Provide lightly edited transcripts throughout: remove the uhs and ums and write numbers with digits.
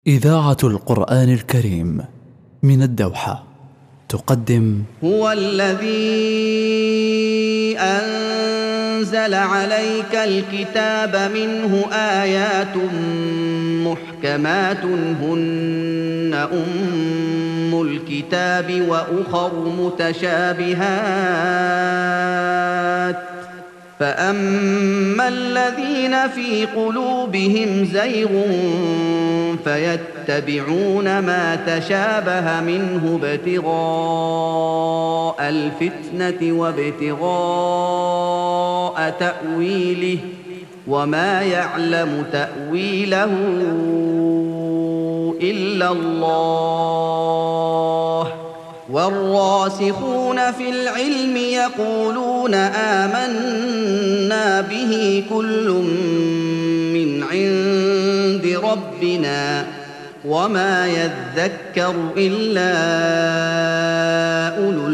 إذاعة القرآن الكريم من الدوحة تقدم هو الذي أنزل عليك الكتاب منه آيات محكمات هن أم الكتاب وأخر متشابهات فأما الذين في قلوبهم زيغ فيتبعون ما تشابه منه ابتغاء الفتنة وابتغاء تأويله وما يعلم تأويله إلا الله والراسخون في العلم يقولون آمنا به كل من عند ربنا وما يذكر إلا أولو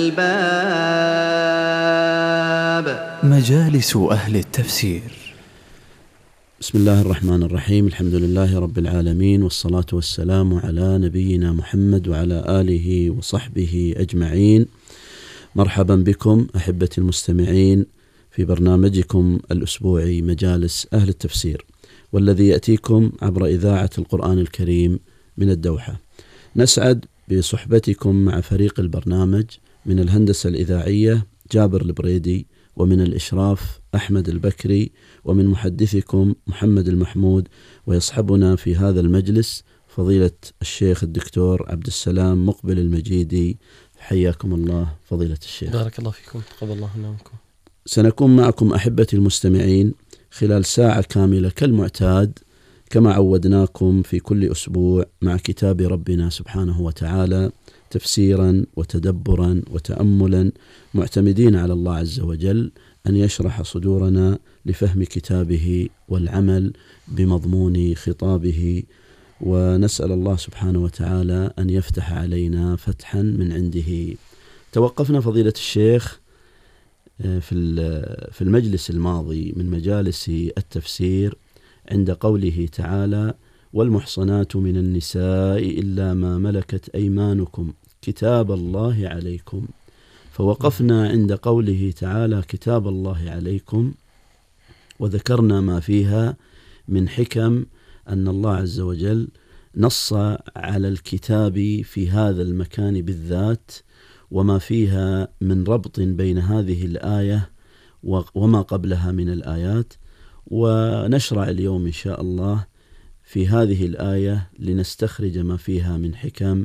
الألباب. مجالس أهل التفسير. بسم الله الرحمن الرحيم. الحمد لله رب العالمين، والصلاة والسلام على نبينا محمد وعلى آله وصحبه أجمعين. مرحبا بكم أحبتي المستمعين في برنامجكم الأسبوعي مجالس أهل التفسير، والذي يأتيكم عبر إذاعة القرآن الكريم من الدوحة. نسعد بصحبتكم مع فريق البرنامج من الهندسة الإذاعية جابر البريدي، ومن الإشراف أحمد البكري، ومن محدثكم محمد المحمود. ويصحبنا في هذا المجلس فضيلة الشيخ الدكتور عبد السلام مقبل المجيدي. حياكم الله فضيلة الشيخ. بارك الله فيكم، تقبل الله منا ومنكم. سنكون معكم أحبتي المستمعين خلال ساعة كاملة كالمعتاد، كما عودناكم في كل أسبوع، مع كتاب ربنا سبحانه وتعالى تفسيرا وتدبرا وتأملا، معتمدين على الله عز وجل أن يشرح صدورنا لفهم كتابه والعمل بمضمون خطابه، ونسأل الله سبحانه وتعالى أن يفتح علينا فتحا من عنده. توقفنا فضيلة الشيخ في المجلس الماضي من مجالس التفسير عند قوله تعالى: والمحصنات من النساء إلا ما ملكت أيمانكم كتاب الله عليكم. فوقفنا عند قوله تعالى كتاب الله عليكم، وذكرنا ما فيها من حكم أن الله عز وجل نص على الكتاب في هذا المكان بالذات، وما فيها من ربط بين هذه الآية وما قبلها من الآيات. ونشرع اليوم إن شاء الله في هذه الآية لنستخرج ما فيها من حكم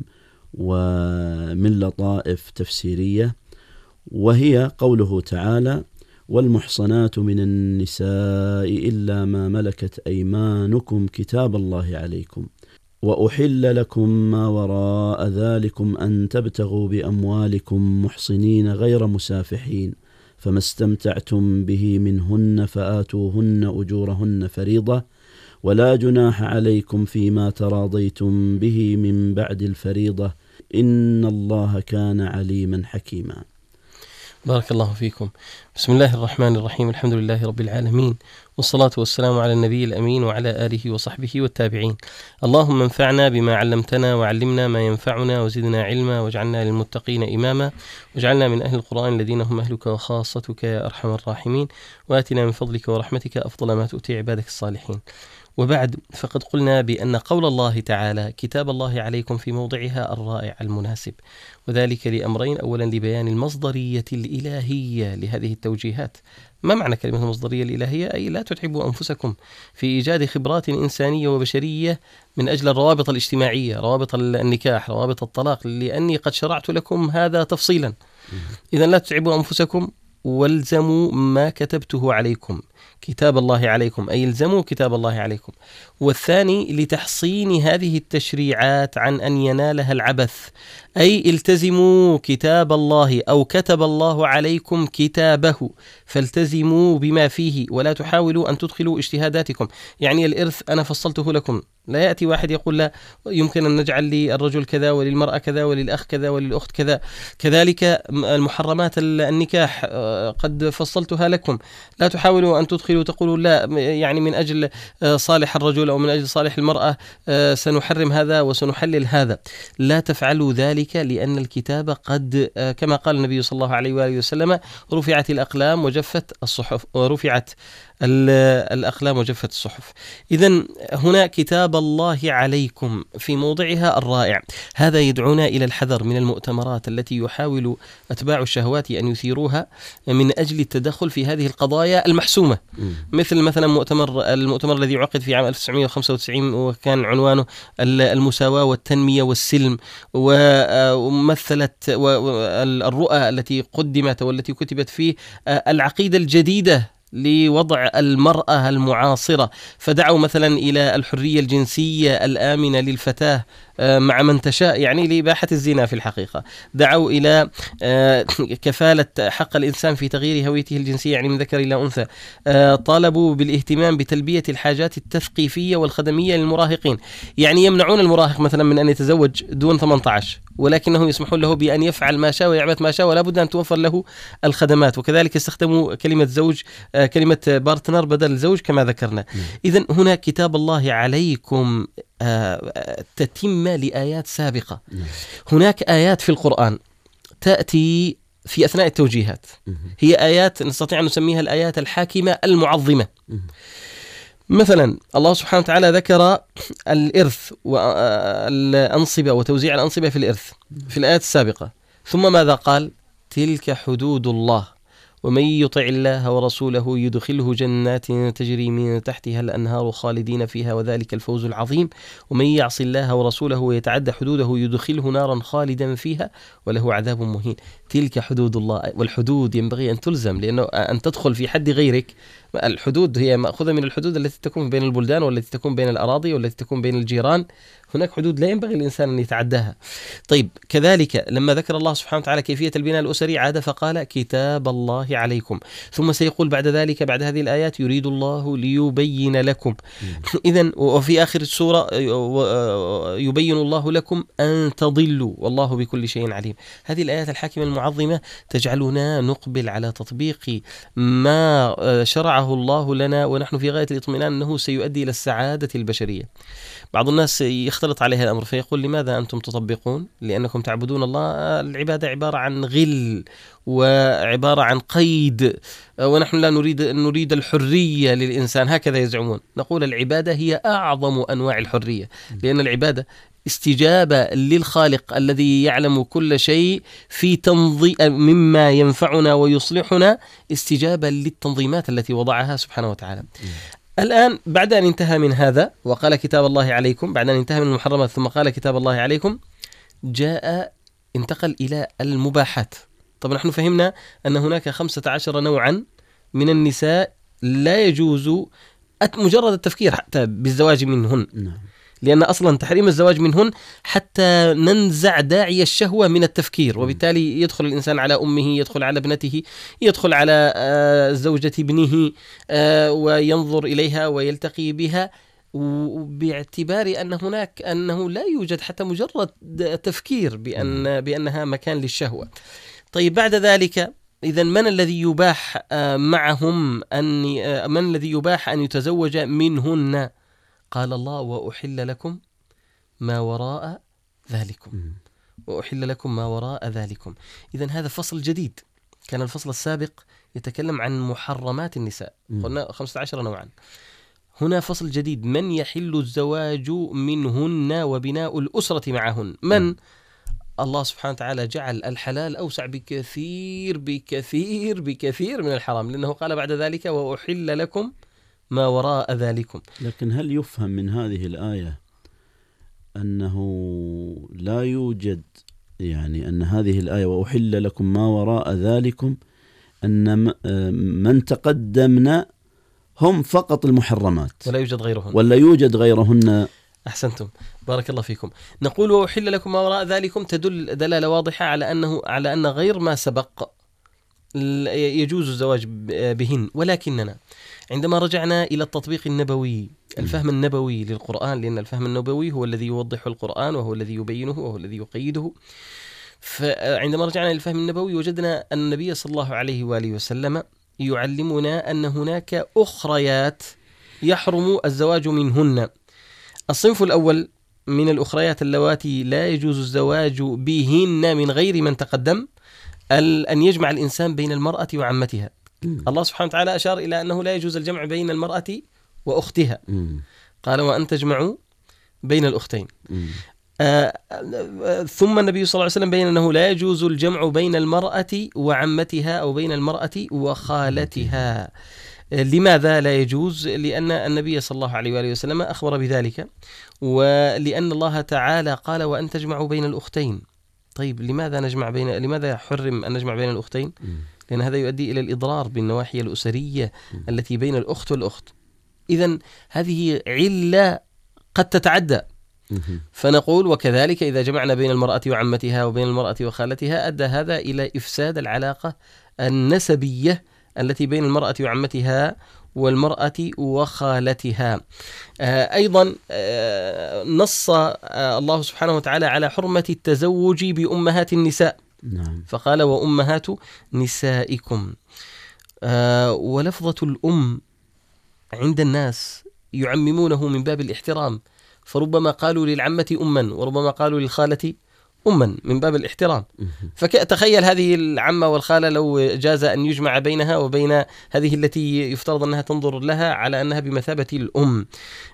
ومن لطائف تفسيرية، وهي قوله تعالى: والمحصنات من النساء إلا ما ملكت أيمانكم كتاب الله عليكم وأحل لكم ما وراء ذلكم أن تبتغوا بأموالكم محصنين غير مسافحين، فما استمتعتم به منهن فآتوهن أجورهن فريضة، ولا جناح عليكم فيما تراضيتم به من بعد الفريضة، إن الله كان عليما حكيما. بارك الله فيكم. بسم الله الرحمن الرحيم. الحمد لله رب العالمين، والصلاة والسلام على النبي الأمين وعلى آله وصحبه والتابعين. اللهم انفعنا بما علمتنا، وعلمنا ما ينفعنا، وزدنا علما، واجعلنا للمتقين إماما، واجعلنا من أهل القرآن الذين هم أهلك وخاصتك يا أرحم الراحمين، وآتنا من فضلك ورحمتك أفضل ما تؤتي عبادك الصالحين. وبعد، فقد قلنا بأن قول الله تعالى كتاب الله عليكم في موضعها الرائع المناسب، وذلك لأمرين: أولا لبيان المصدرية الإلهية لهذه التوجيهات. ما معنى كلمة المصدرية الإلهية؟ أي لا تتعبوا أنفسكم في إيجاد خبرات إنسانية وبشرية من أجل الروابط الاجتماعية، روابط النكاح، روابط الطلاق، لأني قد شرعت لكم هذا تفصيلا. إذن لا تتعبوا أنفسكم، والزموا ما كتبته عليكم كتاب الله عليكم، أي الزموا كتاب الله عليكم. والثاني لتحصين هذه التشريعات عن أن ينالها العبث، أي التزموا كتاب الله أو كتب الله عليكم كتابه، فالتزموا بما فيه ولا تحاولوا أن تدخلوا اجتهاداتكم. يعني الإرث أنا فصلته لكم، لا يأتي واحد يقول لا يمكن أن نجعل للرجل كذا وللمرأة كذا وللأخ كذا وللأخت كذا. كذلك المحرمات النكاح قد فصلتها لكم، لا تحاولوا أن وتدخل وتقول لا يعني من أجل صالح الرجل أو من أجل صالح المرأة سنحرم هذا وسنحلل هذا. لا تفعلوا ذلك، لأن الكتاب قد كما قال النبي صلى الله عليه وآله وسلم رفعت الأقلام وجفت الصحف، ورفعت الأقلام وجفت الصحف. إذن هنا كتاب الله عليكم في موضعها الرائع. هذا يدعونا إلى الحذر من المؤتمرات التي يحاول أتباع الشهوات أن يثيروها من أجل التدخل في هذه القضايا المحسومة، مثلا المؤتمر الذي عقد في عام 1995 وكان عنوانه المساواة والتنمية والسلم، ومثلت الرؤى التي قدمت والتي كتبت فيه العقيدة الجديدة لوضع المرأة المعاصرة، فدعوا مثلا إلى الحرية الجنسية الآمنة للفتاة مع من تشاء، يعني لإباحة الزنا في الحقيقة. دعوا إلى كفالة حق الإنسان في تغيير هويته الجنسية، يعني من ذكر إلى أنثى. طالبوا بالاهتمام بتلبية الحاجات التثقيفية والخدمية للمراهقين، يعني يمنعون المراهق مثلا من أن يتزوج دون 18، ولكنهم يسمحون له بأن يفعل ما شاء ويعبث ما شاء، ولا بد أن توفر له الخدمات. وكذلك استخدموا كلمة زوج، كلمة بارتنر بدل زوج كما ذكرنا. إذن هنا كتاب الله عليكم تتمة لآيات سابقة. هناك آيات في القرآن تأتي في أثناء التوجيهات، هي آيات نستطيع أن نسميها الآيات الحاكمة المعظمة. مثلا الله سبحانه وتعالى ذكر الإرث والأنصبة وتوزيع الأنصبة في الإرث في الآيات السابقة، ثم ماذا قال؟ تلك حدود الله ومن يطع الله ورسوله يدخله جنات تجري من تحتها الأنهار خالدين فيها وذلك الفوز العظيم ومن يعص الله ورسوله ويتعدى حدوده يدخله نارا خالدا فيها وله عذاب مهين. تلك حدود الله، والحدود ينبغي أن تلزم، لأنه أن تدخل في حد غيرك، الحدود هي مأخوذة من الحدود التي تكون بين البلدان والتي تكون بين الأراضي والتي تكون بين الجيران. هناك حدود لا ينبغي الإنسان أن يتعداها. طيب كذلك لما ذكر الله سبحانه وتعالى كيفية البناء الأسري عاد فقال كتاب الله عليكم، ثم سيقول بعد ذلك بعد هذه الآيات يريد الله ليبين لكم. إذن وفي آخر السورة يبين الله لكم أن تضلوا والله بكل شيء عليم. هذه الآيات الحاكمة المعظمة تجعلنا نقبل على تطبيق ما شرعه الله لنا، ونحن في غاية الاطمئنان أنه سيؤدي إلى السعادة البشرية. بعض الناس يختلط عليها الأمر فيقول لماذا أنتم تطبقون؟ لأنكم تعبدون الله. العبادة عبارة عن غل وعبارة عن قيد، ونحن لا نريد الحرية للإنسان، هكذا يزعمون. نقول العبادة هي أعظم أنواع الحرية، لأن العبادة استجابة للخالق الذي يعلم كل شيء في تنظيم مما ينفعنا ويصلحنا، استجابة للتنظيمات التي وضعها سبحانه وتعالى. الآن بعد أن انتهى من هذا وقال كتاب الله عليكم، بعد أن انتهى من المحرمات ثم قال كتاب الله عليكم، انتقل إلى المباحات. طبعا نحن فهمنا أن هناك 15 نوعا من النساء لا يجوز مجرد التفكير حتى بالزواج منهن، لأن أصلا تحريم الزواج منهن حتى ننزع داعي الشهوة من التفكير، وبالتالي يدخل الإنسان على أمه، يدخل على ابنته، يدخل على زوجة ابنه وينظر إليها ويلتقي بها، باعتبار أنه لا يوجد حتى مجرد تفكير بأنها مكان للشهوة. طيب بعد ذلك إذن من الذي يباح معهم من الذي يباح أن يتزوج منهن؟ قال الله وأحل لكم ما وراء ذلكم، وأحل لكم ما وراء ذلكم. إذن هذا فصل جديد. كان الفصل السابق يتكلم عن محرمات النساء، قلنا 15 نوعا. هنا فصل جديد، من يحل الزواج منهن وبناء الأسرة معهن. من؟ الله سبحانه وتعالى جعل الحلال أوسع بكثير بكثير بكثير من الحرام، لأنه قال بعد ذلك وأحل لكم ما وراء ذلكم. لكن هل يفهم من هذه الآية أنه لا يوجد، يعني أن هذه الآية وأحل لكم ما وراء ذلكم، أن من تقدمنا هم فقط المحرمات ولا يوجد غيرهن؟ أحسنتم، بارك الله فيكم. نقول وأحل لكم ما وراء ذلكم تدل دلالة واضحة على أن غير ما سبق يجوز الزواج بهن، ولكننا عندما رجعنا إلى التطبيق النبوي، الفهم النبوي للقرآن، لأن الفهم النبوي هو الذي يوضح القرآن وهو الذي يبينه وهو الذي يقيده، فعندما رجعنا إلى الفهم النبوي وجدنا أن النبي صلى الله عليه وآله وسلم يعلمنا أن هناك أخريات يحرم الزواج منهن. الصنف الأول من الأخريات اللواتي لا يجوز الزواج بهن من غير من تقدم أن يجمع الإنسان بين المرأة وعمتها. الله سبحانه وتعالى أشار إلى أنه لا يجوز الجمع بين المرأة وأختها، قال وأن تجمعوا بين الأختين. ثم النبي صلى الله عليه وسلم بين أنه لا يجوز الجمع بين المرأة وعمتها أو بين المرأة وخالتها. لماذا لا يجوز؟ لأن النبي صلى الله عليه وآله وسلم أخبر بذلك، ولأن الله تعالى قال وأن تجمعوا بين الأختين. طيب لماذا حرم أن نجمع بين الأختين؟ لأن هذا يؤدي إلى الإضرار بالنواحي الأسرية التي بين الأخت والأخت. إذن هذه علة قد تتعدى، فنقول وكذلك إذا جمعنا بين المرأة وعمتها وبين المرأة وخالتها أدى هذا إلى إفساد العلاقة النسبية التي بين المرأة وعمتها والمرأة وخالتها. أيضا نص الله سبحانه وتعالى على حرمة التزوج بأمهات النساء، فقال وأمهات نسائكم. ولفظة الأم عند الناس يعممونه من باب الاحترام، فربما قالوا للعمة أما وربما قالوا للخالة أما من باب الاحترام. فتخيل هذه العمة والخالة لو جاز أن يجمع بينها وبين هذه التي يفترض أنها تنظر لها على أنها بمثابة الأم،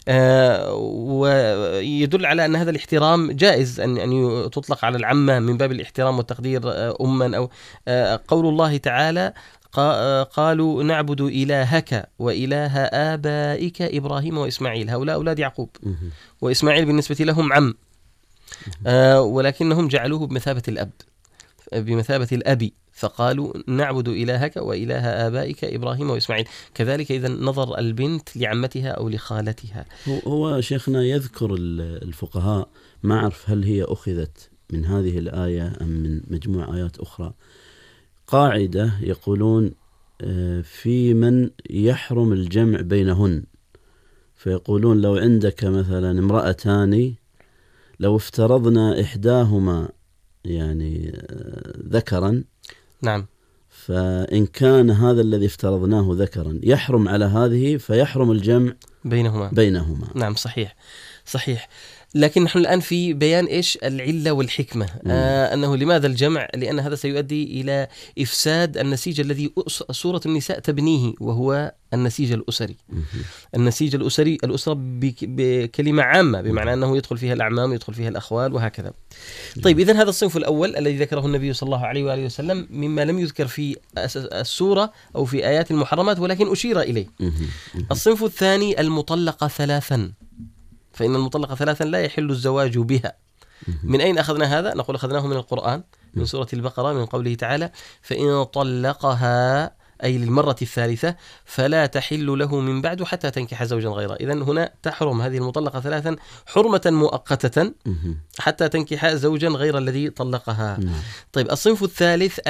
ويدل على أن هذا الاحترام جائز أن تطلق على العمة من باب الاحترام والتقدير أما. أو قول الله تعالى قالوا نعبد إلهك وإله آبائك إبراهيم وإسماعيل، هؤلاء أولاد يعقوب، وإسماعيل بالنسبة لهم عم، ولكنهم جعلوه بمثابة الأب، فقالوا نعبد إلهك وإله آبائك إبراهيم وإسماعيل. كذلك إذا نظر البنت لعمتها أو لخالتها. هو شيخنا يذكر الفقهاء، ما أعرف هل هي أخذت من هذه الآية أم من مجموعة آيات أخرى، قاعدة يقولون في من يحرم الجمع بينهن، فيقولون لو عندك مثلا امرأتان لو افترضنا إحداهما يعني ذكرا، نعم، فإن كان هذا الذي افترضناه ذكرا يحرم على هذه فيحرم الجمع بينهما. نعم صحيح. لكن نحن الآن في بيان إيش العلة والحكمة، أنه لماذا الجمع؟ لأن هذا سيؤدي إلى إفساد النسيج الذي سورة النساء تبنيه، وهو النسيج الأسري. النسيج الأسري، الأسرة بكلمة عامة، بمعنى أنه يدخل فيها الأعمام، يدخل فيها الأخوال وهكذا. طيب إذن هذا الصنف الأول الذي ذكره النبي صلى الله عليه وآله وسلم مما لم يذكر في السورة أو في آيات المحرمات ولكن أشير إليه. الصنف الثاني المطلقة ثلاثا، فإن المطلقة ثلاثا لا يحل الزواج بها. من أين أخذنا هذا؟ نقول أخذناه من القرآن، من سورة البقرة، من قوله تعالى فإن طلقها أي للمرة الثالثة فلا تحل له من بعد حتى تنكح زوجا غيره. إذن هنا تحرم هذه المطلقة ثلاثا حرمة مؤقتة حتى تنكح زوجا غير الذي طلقها. طيب الصنف الثالث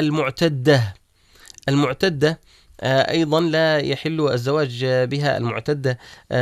المعتدة أيضا لا يحل الزواج بها. المعتدة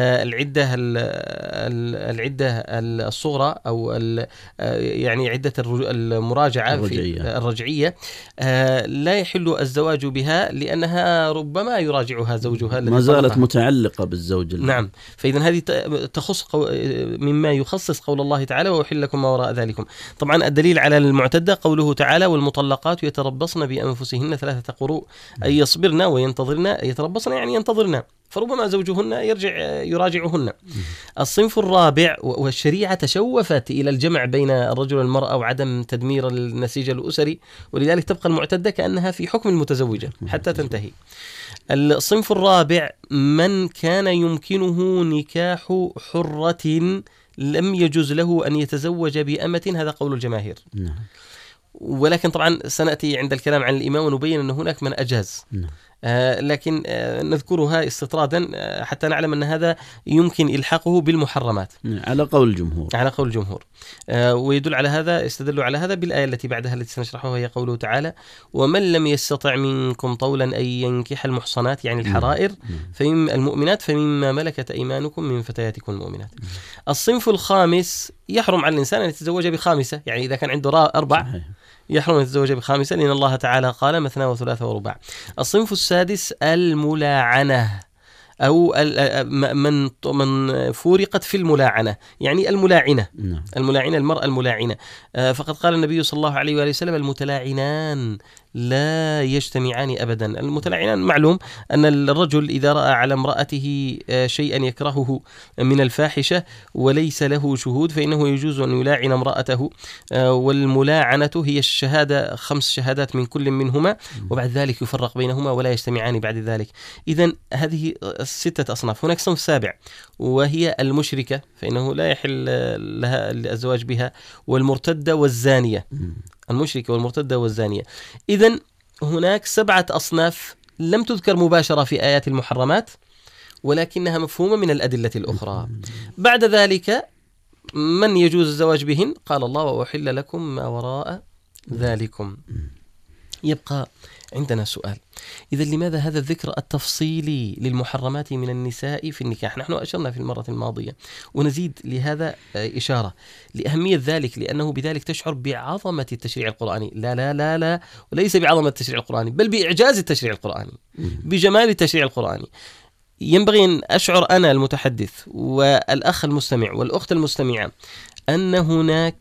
العدة الصغرى أو يعني عدة المراجعة الرجعية لا يحل الزواج بها، لأنها ربما يراجعها زوجها ما زالت متعلقة بالزوج. نعم، فإذا هذه تخص مما يخصص قول الله تعالى وأحل لكم ما وراء ذلكم. طبعا الدليل على المعتدة قوله تعالى والمطلقات يتربصن بأنفسهن 3 قروء، أي يصبرن وينتظرن، يتربصن يعني ينتظرن، فربما زوجهن يراجعهن. الصنف الرابع، والشريعة تشوفت إلى الجمع بين الرجل والمرأة وعدم تدمير النسيج الأسري، ولذلك تبقى المعتدة كأنها في حكم المتزوجة حتى تنتهي. الصنف الرابع من كان يمكنه نكاح حرة لم يجوز له أن يتزوج بأمة، هذا قول الجماهير. ولكن طبعا سنأتي عند الكلام عن الإمام ونبين أن هناك من أجاز، لكن نذكرها استطرادا حتى نعلم أن هذا يمكن إلحاقه بالمحرمات على قول الجمهور. ويدل على هذا، استدلوا على هذا بالآية التي بعدها التي سنشرحها، هي قوله تعالى ومن لم يستطع منكم طولا أن ينكح المحصنات يعني الحرائر المؤمنات فمما ملكت أيمانكم من فتياتكم المؤمنات. الصنف الخامس يحرم على الإنسان أن يتزوج بخامسة، يعني إذا كان عنده 4 يحرم أن يتزوج بخامسة، لأن الله تعالى قال مثنى وثلاث ورباع. الصنف السادس الملاعنة، أو من فورقت في الملاعنة، يعني الملاعنة. الملاعنة، المرأة الملاعنة. فقد قال النبي صلى الله عليه وآله وسلم: المتلاعنان لا يجتمعان أبدا. المتلاعنان معلوم أن الرجل إذا رأى على امرأته شيئا يكرهه من الفاحشة وليس له شهود فإنه يجوز أن يلاعن امرأته. والملاعنة هي الشهادة، 5 شهادات من كل منهما، وبعد ذلك يفرق بينهما ولا يجتمعان بعد ذلك. إذن هذه 6 أصناف. هناك صنف سابع وهي المشركة، فإنه لا يحل لها الزواج بها، والمرتدة والزانية. المشركة والمرتدة والزانية. إذن هناك 7 أصناف لم تذكر مباشرة في آيات المحرمات، ولكنها مفهومة من الأدلة الأخرى. بعد ذلك من يجوز الزواج بهن؟ قال الله: وأحل لكم ما وراء ذلكم. يبقى عندنا سؤال: إذا لماذا هذا الذكر التفصيلي للمحرمات من النساء في النكاح؟ نحن أشرنا في المرة الماضية ونزيد لهذا إشارة لأهمية ذلك، لأنه بذلك تشعر بعظمة التشريع القرآني. لا لا لا لا، وليس بعظمة التشريع القرآني، بل بإعجاز التشريع القرآني، بجمال التشريع القرآني. ينبغي أن أشعر أنا المتحدث والأخ المستمع والأخت المستمعة أن هناك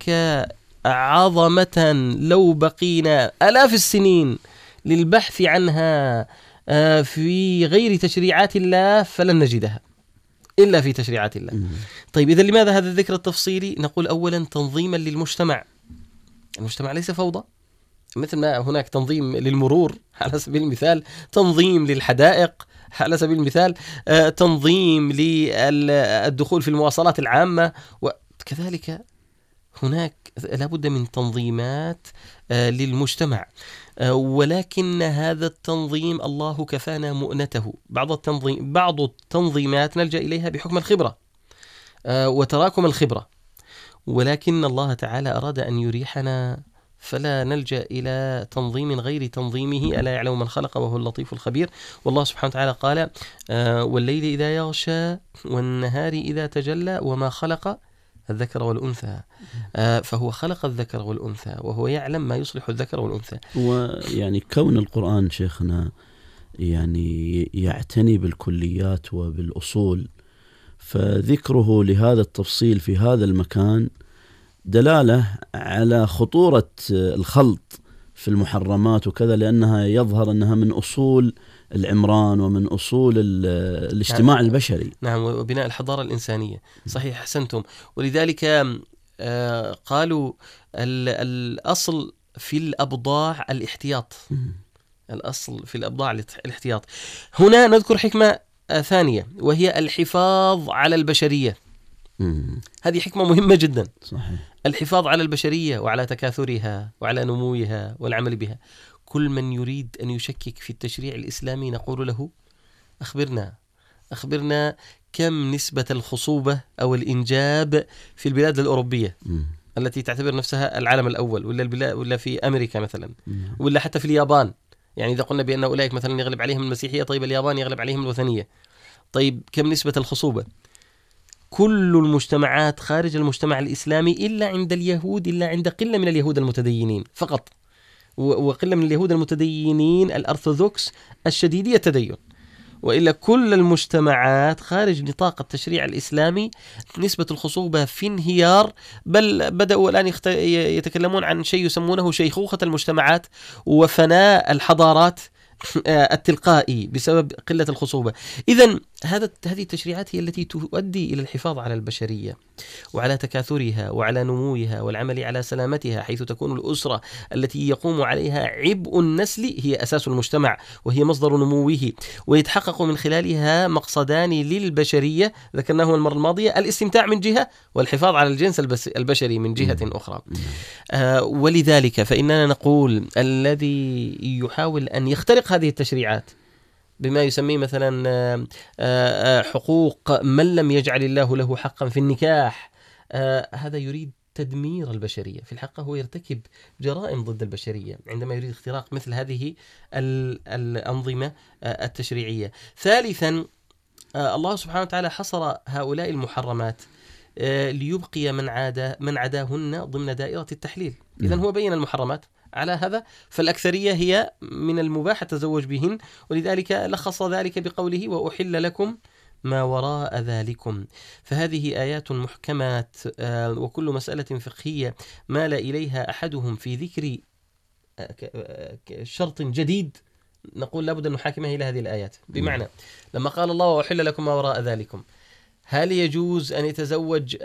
عظمة لو بقينا آلاف السنين للبحث عنها في غير تشريعات الله فلن نجدها إلا في تشريعات الله. طيب إذا لماذا هذا الذكر التفصيلي؟ نقول أولا تنظيما للمجتمع. المجتمع ليس فوضى، مثل ما هناك تنظيم للمرور على سبيل المثال، تنظيم للحدائق على سبيل المثال، تنظيم للدخول في المواصلات العامة، وكذلك هناك لابد من تنظيمات للمجتمع. ولكن هذا التنظيم الله كفانا مؤنته. بعض التنظيمات نلجأ إليها بحكم الخبرة وتراكم الخبرة، ولكن الله تعالى أراد أن يريحنا فلا نلجأ إلى تنظيم غير تنظيمه. ألا يعلم من خلق وهو اللطيف الخبير. والله سبحانه وتعالى قال: والليل إذا يغشى والنهار إذا تجلى وما خلق الذكر والأنثى. فهو خلق الذكر والأنثى وهو يعلم ما يصلح الذكر والأنثى. ويعني كون القرآن شيخنا يعني يعتني بالكليات وبالأصول، فذكره لهذا التفصيل في هذا المكان دلالة على خطورة الخلط في المحرمات وكذا، لأنها يظهر أنها من أصول العمران ومن أصول الاجتماع البشري. نعم، وبناء الحضارة الإنسانية. صحيح، أحسنتم. ولذلك قالوا الأصل في الأبضاع الاحتياط. الأصل في الأبضاع الاحتياط. هنا نذكر حكمة ثانية وهي الحفاظ على البشرية. هذه حكمة مهمة جدا. صحيح. الحفاظ على البشرية وعلى تكاثرها وعلى نموها والعمل بها. كل من يريد أن يشكك في التشريع الإسلامي نقول له: أخبرنا كم نسبة الخصوبة أو الإنجاب في البلاد الأوروبية التي تعتبر نفسها العالم الأول، ولا في أمريكا مثلا، ولا حتى في اليابان. يعني إذا قلنا بأن أولئك مثلا يغلب عليهم المسيحية، طيب اليابان يغلب عليهم الوثنية. طيب كم نسبة الخصوبة؟ كل المجتمعات خارج المجتمع الإسلامي إلا عند اليهود، إلا عند قلة من اليهود المتدينين فقط، وقلة من اليهود المتدينين الأرثوذكس الشديدي التدين، وإلا كل المجتمعات خارج نطاق التشريع الإسلامي نسبة الخصوبة في انهيار. بل بدأوا الآن يتكلمون عن شيء يسمونه شيخوخة المجتمعات وفناء الحضارات التلقائي بسبب قلة الخصوبة. إذن هذه التشريعات هي التي تؤدي إلى الحفاظ على البشرية وعلى تكاثرها وعلى نموها والعمل على سلامتها، حيث تكون الأسرة التي يقوم عليها عبء النسل هي أساس المجتمع وهي مصدر نموه، ويتحقق من خلالها مقصدان للبشرية ذكرناه المرة الماضية: الاستمتاع من جهة والحفاظ على الجنس البشري من جهة أخرى. ولذلك فإننا نقول الذي يحاول أن يخترق هذه التشريعات بما يسميه مثلا حقوق من لم يجعل الله له حقا في النكاح، هذا يريد تدمير البشرية. في الحقيقة هو يرتكب جرائم ضد البشرية عندما يريد اختراق مثل هذه الأنظمة التشريعية. ثالثا الله سبحانه وتعالى حصر هؤلاء المحرمات ليبقي من عداهن ضمن دائرة التحليل. إذن هو بين المحرمات على هذا، فالأكثرية هي من المباح التزوج بهن، ولذلك لخص ذلك بقوله وأحل لكم ما وراء ذلكم. فهذه آيات محكمات، وكل مسألة فقهية مال إليها أحدهم في ذكر شرط جديد نقول لابد أن نحاكمه إلى هذه الآيات. بمعنى لما قال الله وأحل لكم ما وراء ذلكم، هل يجوز أن يتزوج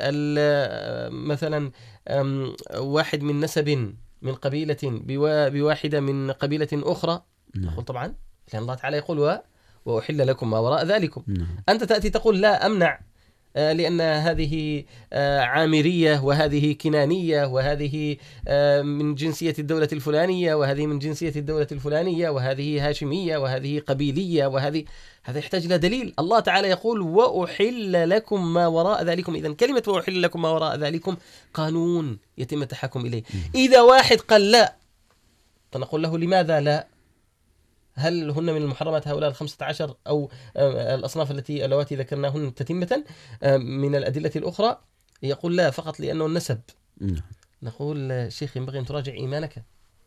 مثلا واحد من نسب من قبيلة بواحدة من قبيلة أخرى؟ نقول طبعا، لأن الله تعالى يقول وأحل لكم ما وراء ذلكم. أنت تأتي تقول لا أمنع، لأن هذه عامرية وهذه كنانية وهذه من جنسية الدولة الفلانية وهذه من جنسية الدولة الفلانية وهذه هاشمية وهذه قبيلية هذا يحتاج إلى دليل. الله تعالى يقول وأحل لكم ما وراء ذلكم. إذن كلمة وأحل لكم ما وراء ذلكم قانون يتم التحكم إليه. إذا واحد قال لا، فنقول له لماذا لا؟ هل هن من المحرمات هؤلاء 15 أو الأصناف اللواتي ذكرناهن تتمة من الأدلة الأخرى؟ يقول لا، فقط لأنه النسب. نقول شيخ ينبغي أن تراجع إيمانك،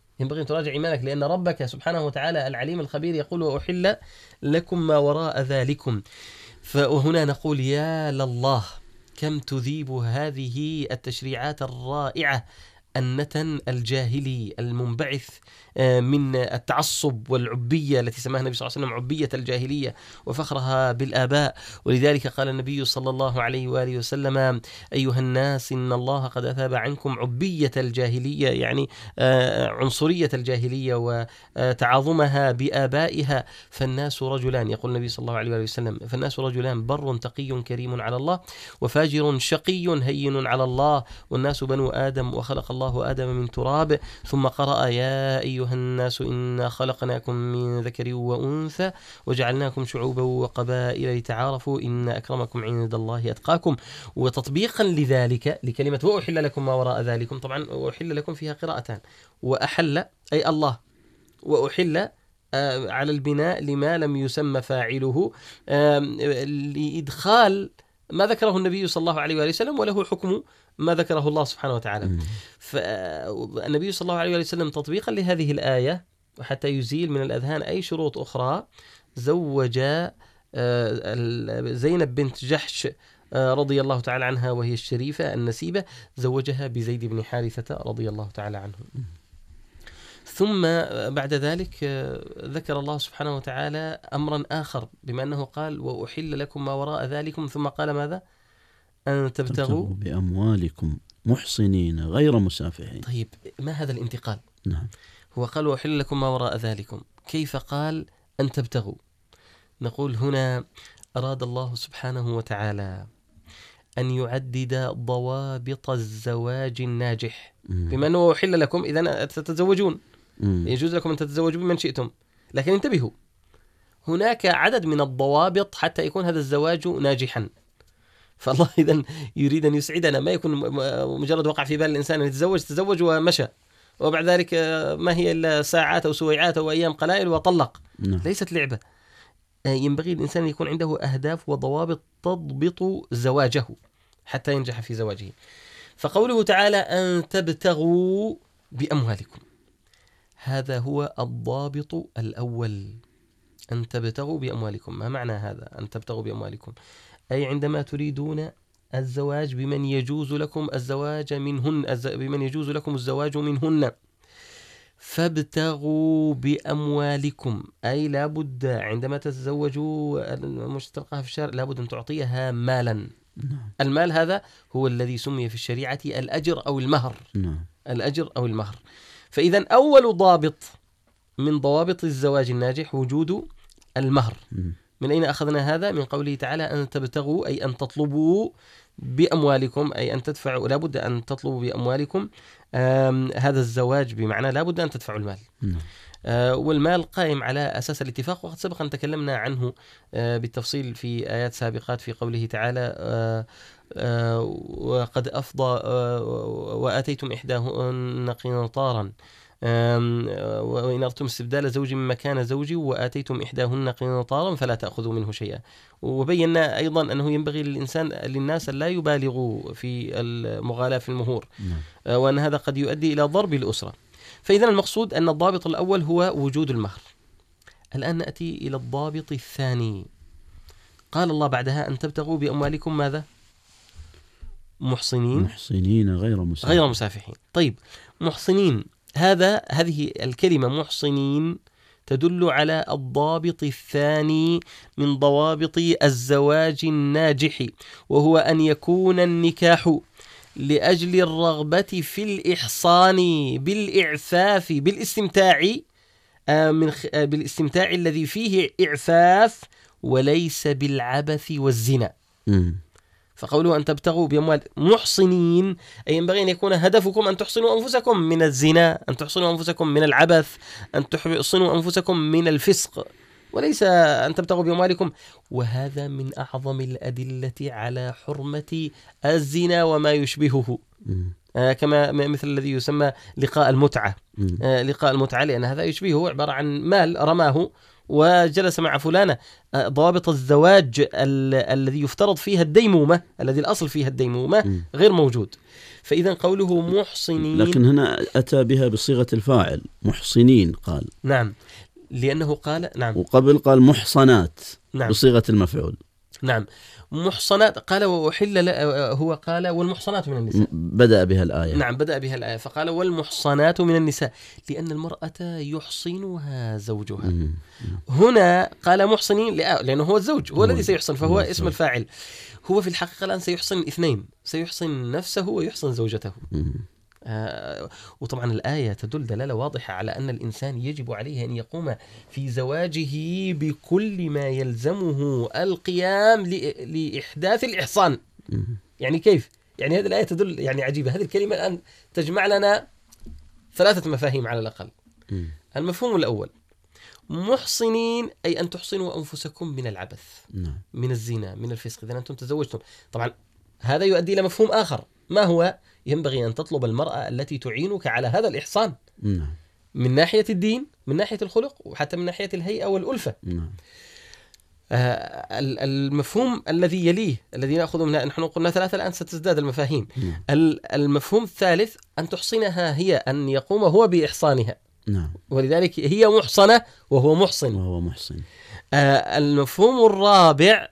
لأن ربك سبحانه وتعالى العليم الخبير يقول وأحل لكم ما وراء ذلكم. فهنا نقول يا لله كم تذيب هذه التشريعات الرائعة النتن الجاهلي المنبعث من التعصب والعبية التي سماها النبي صلى الله عليه وسلم عبية الجاهلية وفخرها بالآباء. ولذلك قال النبي صلى الله عليه وآله وسلم أيها الناس إن الله قد أذهب عنكم عبية الجاهلية، يعني عنصرية الجاهلية وتعاظمها بآبائها. فالناس رجلان، يقول النبي صلى الله عليه وآله وسلم فالناس رجلان بر تقي كريم على الله وفاجر شقي هين على الله، والناس بنو آدم وخلق الله آدم من تراب. ثم قرأ يا أيها الناس إنا خلقناكم من ذكر وأنثى وجعلناكم شعوبا وقبائل لتعارفوا إن أكرمكم عند الله أتقاكم. وتطبيقا لذلك لكلمة وأحل لكم ما وراء ذلكم، طبعا وأحل لكم فيها قراءتان، وأحل أي الله، وأحل على البناء لما لم يسمى فاعله لإدخال ما ذكره النبي صلى الله عليه وآله وسلم وله حكم ما ذكره الله سبحانه وتعالى. فالنبي صلى الله عليه وآله وسلم تطبيقا لهذه الآية وحتى يزيل من الأذهان أي شروط أخرى زوج زينب بنت جحش رضي الله تعالى عنها وهي الشريفة النسيبة، زوجها بزيد بن حارثة رضي الله تعالى عنه. ثم بعد ذلك ذكر الله سبحانه وتعالى أمرا آخر، بما أنه قال وأحل لكم ما وراء ذلكم، ثم قال ماذا؟ أن تبتغوا بأموالكم محصنين غير مسافحين. طيب ما هذا الانتقال؟ نعم. هو قال وأحل لكم ما وراء ذلكم، كيف قال أن تبتغوا؟ نقول هنا أراد الله سبحانه وتعالى أن يعدد ضوابط الزواج الناجح. بما أنه أحل لكم إذن تتزوجون، يجوز لكم أن تتزوجوا بمن شئتم، لكن انتبهوا هناك عدد من الضوابط حتى يكون هذا الزواج ناجحا. فالله إذن يريد أن يسعدنا، ما يكون مجرد وقع في بال الإنسان أن تزوج ومشى وبعد ذلك ما هي إلا ساعات أو سويعات أو أيام قلائل وطلق. ليست لعبة. ينبغي الإنسان أن يكون عنده أهداف وضوابط تضبط زواجه حتى ينجح في زواجه. فقوله تعالى أن تبتغوا بأموالكم، هذا هو الضابط الأول. أن تبتغوا بأموالكم، ما معنى هذا أن تبتغوا بأموالكم؟ أي عندما تريدون الزواج بمن يجوز لكم الزواج منهن، بمن يجوز لكم الزواج منهن، فابتغوا بأموالكم، أي لابد عندما تتزوجوا المشتركة في الشرع لابد أن تعطيها مالا. المال هذا هو الذي سمي في الشريعة الأجر أو المهر. الأجر أو المهر. فإذا أول ضابط من ضوابط الزواج الناجح وجود المهر. من أين أخذنا هذا؟ من قوله تعالى أن تبتغوا أي أن تطلبوا بأموالكم، أي أن تدفعوا، لابد أن تطلبوا بأموالكم هذا الزواج، بمعنى لابد أن تدفعوا المال. والمال قائم على أساس الاتفاق، وقد سبق أن تكلمنا عنه بالتفصيل في آيات سابقات في قوله تعالى وقد أفضى وآتيتم إحداهن قنطارا وإن أردتم استبدال زوج من مكان زوج وآتيتم إحداهن قنطارا فلا تأخذوا منه شيئا. وبينا أيضا أنه ينبغي للناس أن لا يبالغوا في المغالاة في المهور، وأن هذا قد يؤدي إلى ضرب الأسرة. فإذا المقصود أن الضابط الأول هو وجود المهر. الآن نأتي إلى الضابط الثاني. قال الله بعدها أن تبتغوا بأموالكم ماذا؟ محصنين غير مسافحين. طيب محصنين، هذه الكلمة محصنين تدل على الضابط الثاني من ضوابط الزواج الناجح، وهو أن يكون النكاح لأجل الرغبة في الإحصان بالإعفاف بالاستمتاع الذي فيه إعفاف وليس بالعبث والزنا. فقوله أن تبتغوا بأموال محصنين، أي ينبغي أن يكون هدفكم أن تحصنوا أنفسكم من الزنا، أن تحصنوا أنفسكم من العبث، أن تحصنوا أنفسكم من الفسق، وليس أن تبتغوا بأموالكم. وهذا من أعظم الأدلة على حرمة الزنا وما يشبهه، كما مثل الذي يسمى لقاء المتعة. لقاء المتعة لأن هذا يشبهه، عبارة عن مال رماه وجلس مع فلانة. ضوابط الزواج الذي يفترض فيها الديمومة، الذي الأصل فيها الديمومة، غير موجود. فإذا قوله محصنين، لكن هنا أتى بها بصيغة الفاعل محصنين، قال نعم، لأنه قال نعم، وقبل قال محصنات نعم بصيغة المفعول. نعم محصنات، قال وأحل هو قال والمحصنات من النساء، بدأ بها الآية. نعم بدأ بها الآية، فقال والمحصنات من النساء لأن المرأة يحصنها زوجها. هنا قال محصنين لأنه هو الزوج، هو الذي سيحصن، فهو اسم الفاعل. هو في الحقيقة الآن سيحصن اثنين، سيحصن نفسه ويحصن زوجته. وطبعا الآية تدل دلالة واضحة على أن الإنسان يجب عليه أن يقوم في زواجه بكل ما يلزمه القيام لإحداث الإحصان. يعني كيف؟ يعني هذه الآية تدل، يعني عجيبة، هذه الكلمة الآن تجمع لنا 3 مفاهيم على الأقل. المفهوم الأول محصنين، أي أن تحصنوا أنفسكم من العبث، من الزنا، من الفسق، إذا أنتم تزوجتم. طبعا هذا يؤدي إلى مفهوم آخر، ما هو؟ ينبغي أن تطلب المرأة التي تعينك على هذا الإحصان، من ناحية الدين، من ناحية الخلق، وحتى من ناحية الهيئة والألفة. المفهوم الذي يليه، الذي نأخذ منها، نحن قلنا 3 الآن ستزداد المفاهيم. المفهوم الثالث أن تحصنها هي، أن يقوم هو بإحصانها، ولذلك هي محصنة وهو محصن. المفهوم الرابع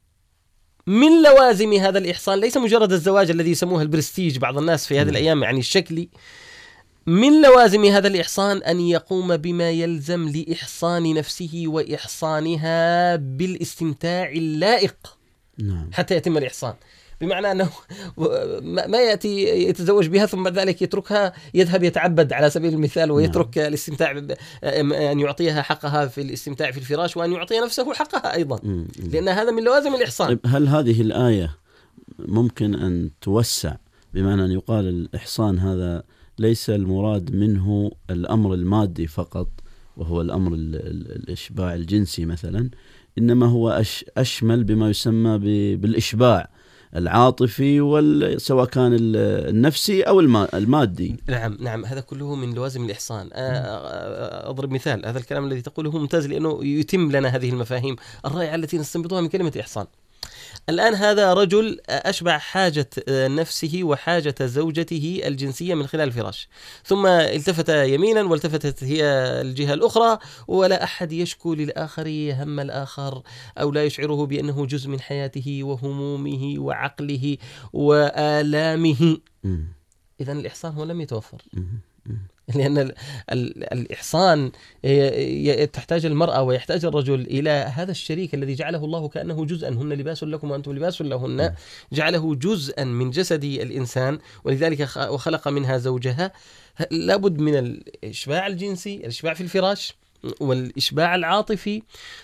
من لوازم هذا الإحصان، ليس مجرد الزواج الذي يسموه البرستيج بعض الناس في هذه الأيام، يعني الشكلي. من لوازم هذا الإحصان أن يقوم بما يلزم لإحصان نفسه وإحصانها بالاستمتاع اللائق حتى يتم الإحصان. بمعنى أنه ما يأتي يتزوج بها ثم بعد ذلك يتركها يذهب يتعبد على سبيل المثال، ويترك الاستمتاع، أن يعطيها حقها في الاستمتاع في الفراش، وأن يعطي نفسه حقها أيضا، لأن هذا من لوازم الإحصان. هل هذه الآية ممكن أن توسع بمعنى أن يقال الإحصان هذا ليس المراد منه الأمر المادي فقط، وهو الأمر الإشباع الجنسي مثلا، إنما هو أشمل بما يسمى بالإشباع العاطفي، سواء كان النفسي أو المادي. نعم هذا كله من لوازم الإحصان. أضرب مثال، هذا الكلام الذي تقوله ممتاز، لأنه يتم لنا هذه المفاهيم الرائعة التي نستنبطها من كلمة إحصان. الآن هذا رجل أشبع حاجة نفسه وحاجة زوجته الجنسية من خلال الفراش، ثم التفت يمينا والتفتت هي الجهة الأخرى، ولا أحد يشكو للآخر هم الآخر، أو لا يشعره بأنه جزء من حياته وهمومه وعقله وآلامه. إذن الإحصان هو لم يتوفر، لأن الإحصان تحتاج المرأة ويحتاج الرجل إلى هذا الشريك الذي جعله الله كأنه جزءا، هن لباس لكم وأنتم لباس لهن، جعله جزءا من جسد الإنسان، ولذلك وخلق منها زوجها. لابد من الإشباع الجنسي، الإشباع في الفراش، والإشباع العاطفي،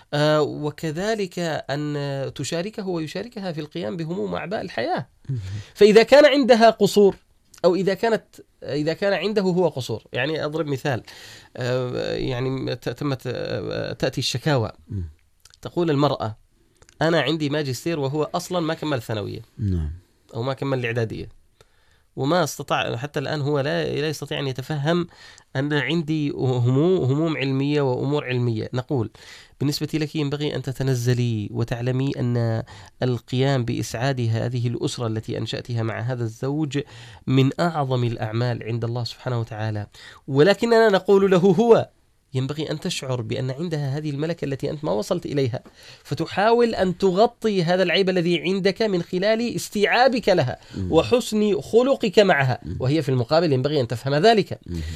وكذلك أن تشاركه ويشاركها في القيام بهموم وأعباء الحياة. فإذا كان عندها قصور، أو إذا كان عنده هو قصور، يعني أضرب مثال، يعني تأتي الشكاوى، تقول المرأة أنا عندي ماجستير وهو أصلا ما كمل الثانوية، أو ما كمل الإعدادية، وما استطاع حتى الآن، هو لا يستطيع أن يتفهم أن عندي هموم علمية وأمور علمية. نقول بالنسبة لك ينبغي أن تتنزلي وتعلمي أن القيام بإسعاد هذه الأسرة التي أنشأتها مع هذا الزوج من أعظم الأعمال عند الله سبحانه وتعالى، ولكننا نقول له هو ينبغي أن تشعر بأن عندها هذه الملكة التي أنت ما وصلت إليها، فتحاول أن تغطي هذا العيب الذي عندك من خلال استيعابك لها وحسن خلقك معها، وهي في المقابل ينبغي أن تفهم ذلك.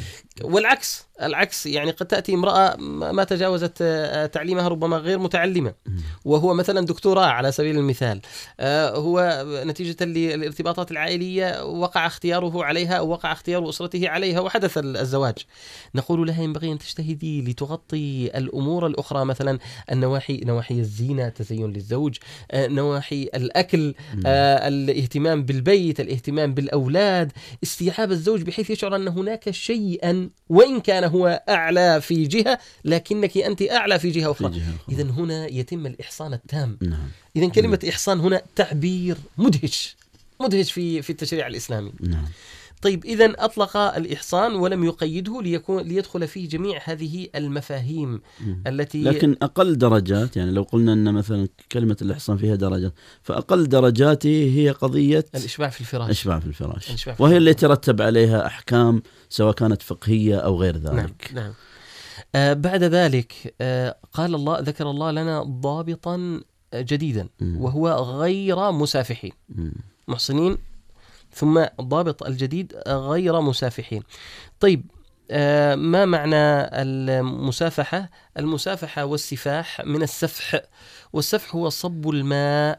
والعكس يعني قد تأتي امرأة ما تجاوزت تعليمها، ربما غير متعلمة، وهو مثلا دكتوراه على سبيل المثال، هو نتيجة للارتباطات العائلية وقع اختياره عليها أو وقع اختيار أسرته عليها وحدث الزواج. نقول لها ينبغي أن تجتهدي لتغطي الأمور الأخرى، مثلا نواحي الزينة، تزين للزوج، نواحي الأكل، الاهتمام بالبيت، الاهتمام بالأولاد، استيعاب الزوج بحيث يشعر أن هناك شيئا وإن كان هو أعلى في جهة لكنك أنت أعلى في جهة أخرى. إذن هنا يتم الإحصان التام. إذن كلمة إحصان هنا تعبير مدهش في التشريع الإسلامي. طيب، إذن أطلق الإحصان ولم يقيده ليدخل فيه جميع هذه المفاهيم التي، لكن أقل درجات، يعني لو قلنا أن مثلا كلمة الإحصان فيها درجات، فأقل درجاته هي قضية الإشباع في الفراش، وهي اللي يترتب عليها أحكام سواء كانت فقهية أو غير ذلك. نعم. بعد ذلك ذكر الله لنا ضابطا جديدا، وهو غير مسافحين، محصنين، ثم الضابط الجديد غير مسافحين. طيب، ما معنى المسافحة؟ المسافحة والسفاح من السفح، والسفح هو صب الماء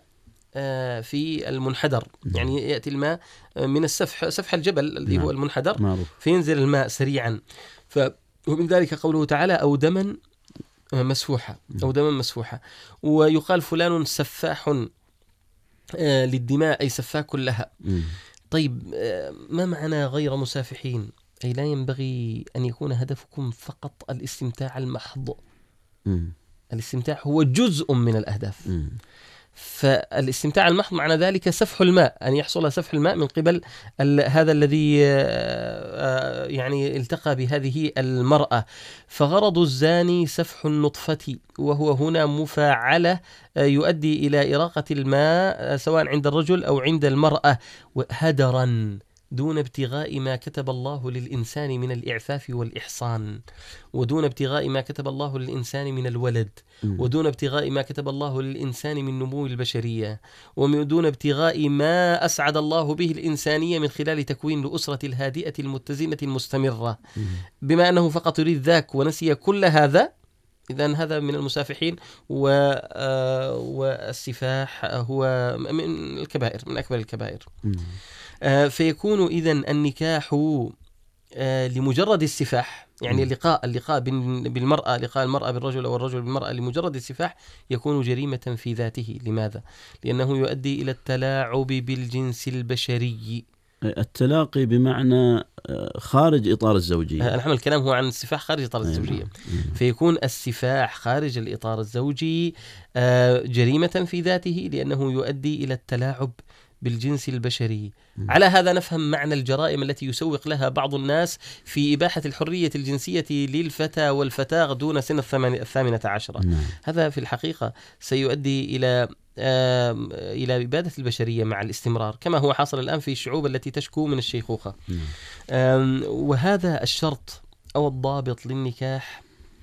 في المنحدر، يعني يأتي الماء من السفح، سفح الجبل الذي هو المنحدر، فينزل الماء سريعا، ومن ذلك قوله تعالى أو دما مسفوحا. ويقال فلان سفاح للدماء، أي سفاك لها. طيب، ما معنى غير مسافحين؟ أي لا ينبغي أن يكون هدفكم فقط الاستمتاع المحض. الاستمتاع هو جزء من الأهداف، فالاستمتاع المحض معنى ذلك سفح الماء، أن يحصل سفح الماء من قبل هذا الذي يعني التقى بهذه المرأة. فغرض الزاني سفح النطفة، وهو هنا مفاعلة يؤدي إلى إراقة الماء سواء عند الرجل أو عند المرأة، هدرا دون ابتغاء ما كتب الله للإنسان من الإعفاف والإحصان، ودون ابتغاء ما كتب الله للإنسان من الولد، ودون ابتغاء ما كتب الله للإنسان من نمو البشرية، ودون ابتغاء ما أسعد الله به الإنسانية من خلال تكوين الأسرة الهادئة المتزنة المستمرة. بما أنه فقط يريد ذاك ونسي كل هذا، إذن هذا من المسافحين. والسفاح هو من الكبائر، من أكبر الكبائر. فيكون إذن النكاح لمجرد السفاح، يعني اللقاء بالمرأة، لقاء المرأة بالرجل أو الرجل بالمرأة لمجرد السفاح يكون جريمة في ذاته. لماذا؟ لأنه يؤدي إلى التلاعب بالجنس البشري. التلاقي بمعنى خارج إطار الزوجية. نحن الكلام هو عن السفاح خارج إطار الزوجية. فيكون السفاح خارج الإطار الزوجي جريمة في ذاته، لأنه يؤدي إلى التلاعب بالجنس البشري. على هذا نفهم معنى الجرائم التي يسوق لها بعض الناس في إباحة الحرية الجنسية للفتى والفتاة دون سن 18. هذا في الحقيقة سيؤدي إلى إبادة البشرية مع الاستمرار، كما هو حاصل الآن في الشعوب التي تشكو من الشيخوخة. وهذا الشرط أو الضابط للنكاح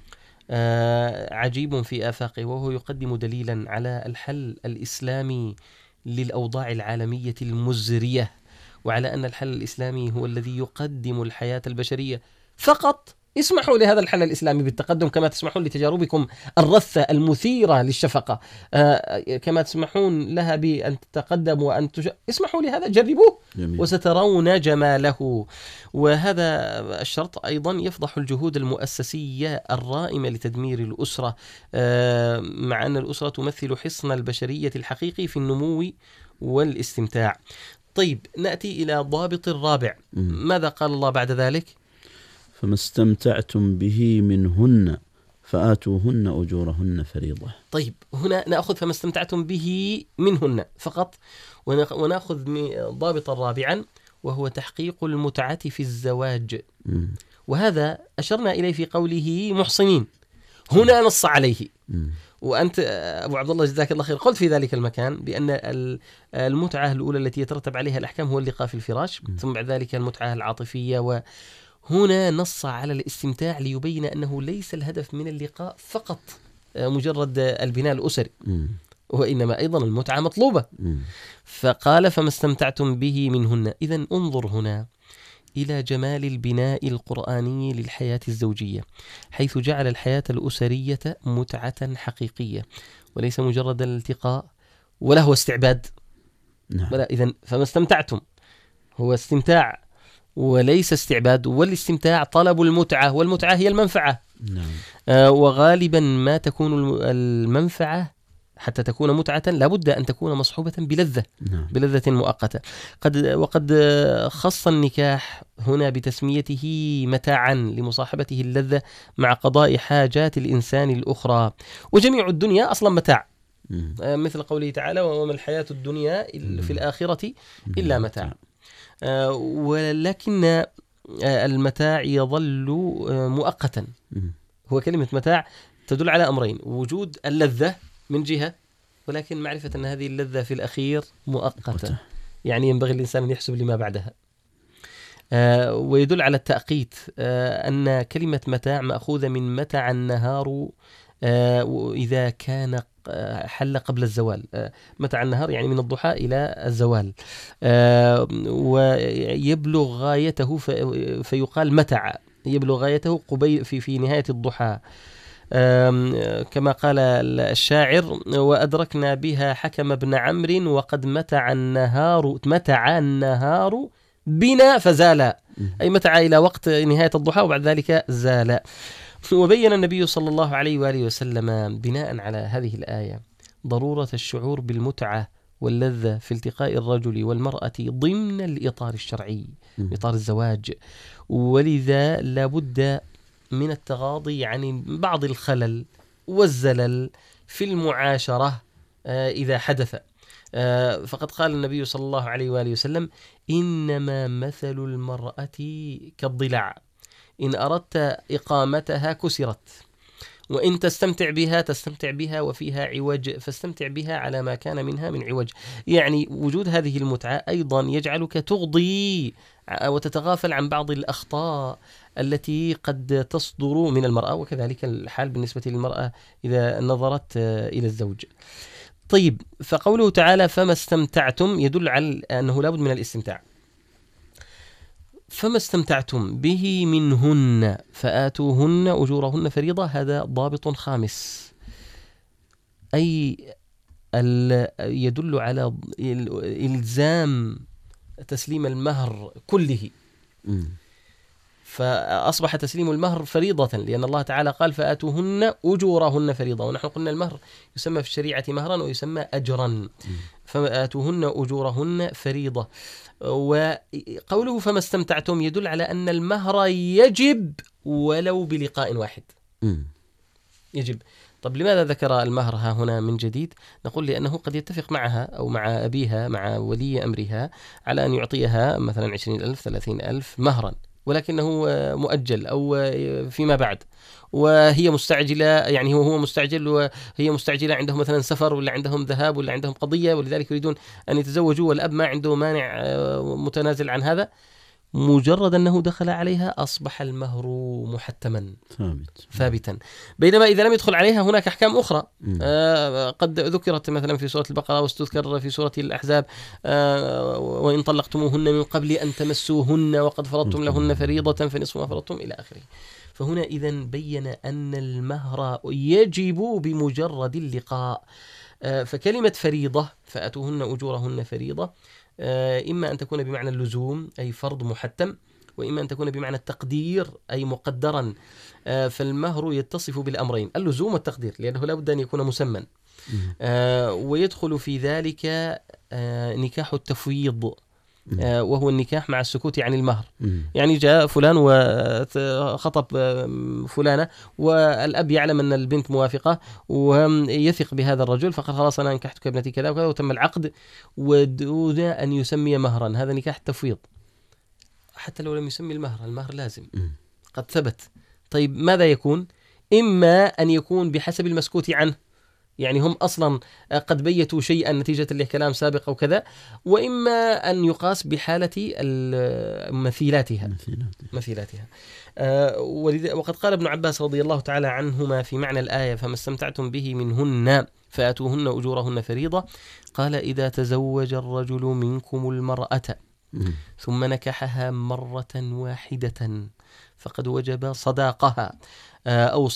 عجيب في آفاقه، وهو يقدم دليلا على الحل الإسلامي للأوضاع العالمية المزرية، وعلى أن الحل الإسلامي هو الذي يقدم الحياة البشرية فقط. اسمحوا لهذا الحل الإسلامي بالتقدم كما تسمحون لتجاربكم الرثة المثيرة للشفقة، كما تسمحون لها بأن تتقدم وأن اسمحوا لهذا، جربوه وسترون جماله. وهذا الشرط أيضا يفضح الجهود المؤسسية الرائمة لتدمير الأسرة، مع أن الأسرة تمثل حصن البشرية الحقيقي في النمو والاستمتاع. طيب، نأتي إلى ضابط الرابع. ماذا قال الله بعد ذلك؟ فما استمتعتم به منهن فآتوهن أجورهن فريضة. طيب، هنا نأخذ فما استمتعتم به منهن فقط، ونأخذ ضابطا رابعا، وهو تحقيق المتعة في الزواج. وهذا أشرنا إليه في قوله محصنين، هنا نص عليه. وأنت أبو عبد الله جزاك الله خير قلت في ذلك المكان بأن المتعة الأولى التي يترتب عليها الأحكام هو اللقاء في الفراش، ثم بعد ذلك المتعة العاطفية. وهنا نص على الاستمتاع ليبين أنه ليس الهدف من اللقاء فقط مجرد البناء الأسري، وإنما أيضا المتعة مطلوبة. فقال فما استمتعتم به منهن. إذن انظر هنا إلى جمال البناء القرآني للحياة الزوجية، حيث جعل الحياة الأسرية متعة حقيقية وليس مجرد الالتقاء ولا هو استعباد. ولا إذن فما استمتعتم هو استمتاع وليس استعباد، والاستمتاع طلب المتعة، والمتعة هي المنفعة. وغالبا ما تكون المنفعة حتى تكون متعة لابد أن تكون مصحوبة بلذة، بلذة مؤقتة. وقد خص النكاح هنا بتسميته متاعا لمصاحبته اللذة مع قضاء حاجات الإنسان الأخرى، وجميع الدنيا أصلا متاع، مثل قوله تعالى وما الحياة الدنيا في الآخرة إلا متاع. ولكن المتاع يظل مؤقتا. هو كلمة متاع تدل على أمرين: وجود اللذة من جهة، ولكن معرفة أن هذه اللذة في الأخير مؤقتة، يعني ينبغي الإنسان أن يحسب لما بعدها. ويدل على التأقيت أن كلمة متاع مأخوذة من متع النهار إذا كان حل قبل الزوال. متع النهار يعني من الضحى إلى الزوال، ويبلغ غايته فيقال متع، يبلغ غايته في نهاية الضحى، كما قال الشاعر وأدركنا بها حكم بن عمرو وقد متع النهار بنا فزال، أي متع إلى وقت نهاية الضحى وبعد ذلك زال. وبين النبي صلى الله عليه وآله وسلم بناء على هذه الآية ضرورة الشعور بالمتعة واللذة في التقاء الرجل والمرأة ضمن الإطار الشرعي، إطار الزواج، ولذا لابد من التغاضي عن بعض الخلل والزلل في المعاشرة إذا حدث. فقد قال النبي صلى الله عليه وآله وسلم إنما مثل المرأة كالضلع إن أردت إقامتها كسرت، وإن تستمتع بها وفيها عوج فاستمتع بها على ما كان منها من عوج. يعني وجود هذه المتعة أيضا يجعلك تغضي وتتغافل عن بعض الأخطاء التي قد تصدر من المرأة، وكذلك الحال بالنسبة للمرأة إذا نظرت إلى الزوج. طيب، فقوله تعالى فما استمتعتم يدل على أنه لابد من الاستمتاع. فما استمتعتم به منهن فآتوهن أجورهن فريضة، هذا ضابط خامس، أي يدل على إلزام تسليم المهر كله، فأصبح تسليم المهر فريضة، لأن الله تعالى قال فآتوهن أجورهن فريضة، ونحن قلنا المهر يسمى في الشريعة مهرا ويسمى أجرا، فآتوهن أجورهن فريضة. وقوله فما استمتعتم يدل على أن المهر يجب ولو بلقاء واحد، يجب. طب لماذا ذكر المهر ها هنا من جديد؟ نقول لأنه قد يتفق معها أو مع أبيها مع ولي أمرها على أن يعطيها مثلا 20,000 30,000 مهرا، ولكنه مؤجل أو فيما بعد، وهي مستعجلة، يعني هو مستعجل وهي مستعجلة، عندهم مثلا سفر ولا عندهم ذهاب ولا عندهم قضية، ولذلك يريدون أن يتزوجوا، والأب ما عنده مانع متنازل عن هذا. مجرد أنه دخل عليها أصبح المهر محتما ثابتا، بينما إذا لم يدخل عليها هناك أحكام أخرى قد ذكرت مثلا في سورة البقرة واستذكر في سورة الأحزاب وإن طلقتموهن من قبل أن تمسوهن وقد فرضتم لهن فريضة فنصف ما فرضتم إلى آخره. فهنا إذن بين أن المهر يجب بمجرد اللقاء. فكلمة فريضة فأتوهن أجورهن فريضة إما أن تكون بمعنى اللزوم أي فرض محتم، وإما أن تكون بمعنى التقدير أي مقدرا. فالمهر يتصف بالأمرين اللزوم والتقدير، لأنه لا بد أن يكون مسمى. ويدخل في ذلك نكاح التفويض، وهو النكاح مع السكوت عن المهر. يعني جاء فلان وخطب فلانة والأب يعلم أن البنت موافقة ويثق بهذا الرجل، فقال خلاص أنا أنكحتك ابنتي كذا وكذا، وتم العقد ودون أن يسمي مهرا، هذا نكاح التفويض. حتى لو لم يسمي المهر لازم قد ثبت. طيب ماذا يكون؟ إما أن يكون بحسب المسكوت عنه، يعني هم أصلا قد بيتوا شيئا نتيجة لكلام سابق أو كذا، وإما أن يقاس بحالة مثيلاتها. وقد قال ابن عباس رضي الله تعالى عنهما في معنى الآية: فما استمتعتم به منهن فآتوهن أجورهن فريضة، قال: إذا تزوج الرجل منكم المرأة ثم نكحها مرة واحدة فقد وجب صداقها أو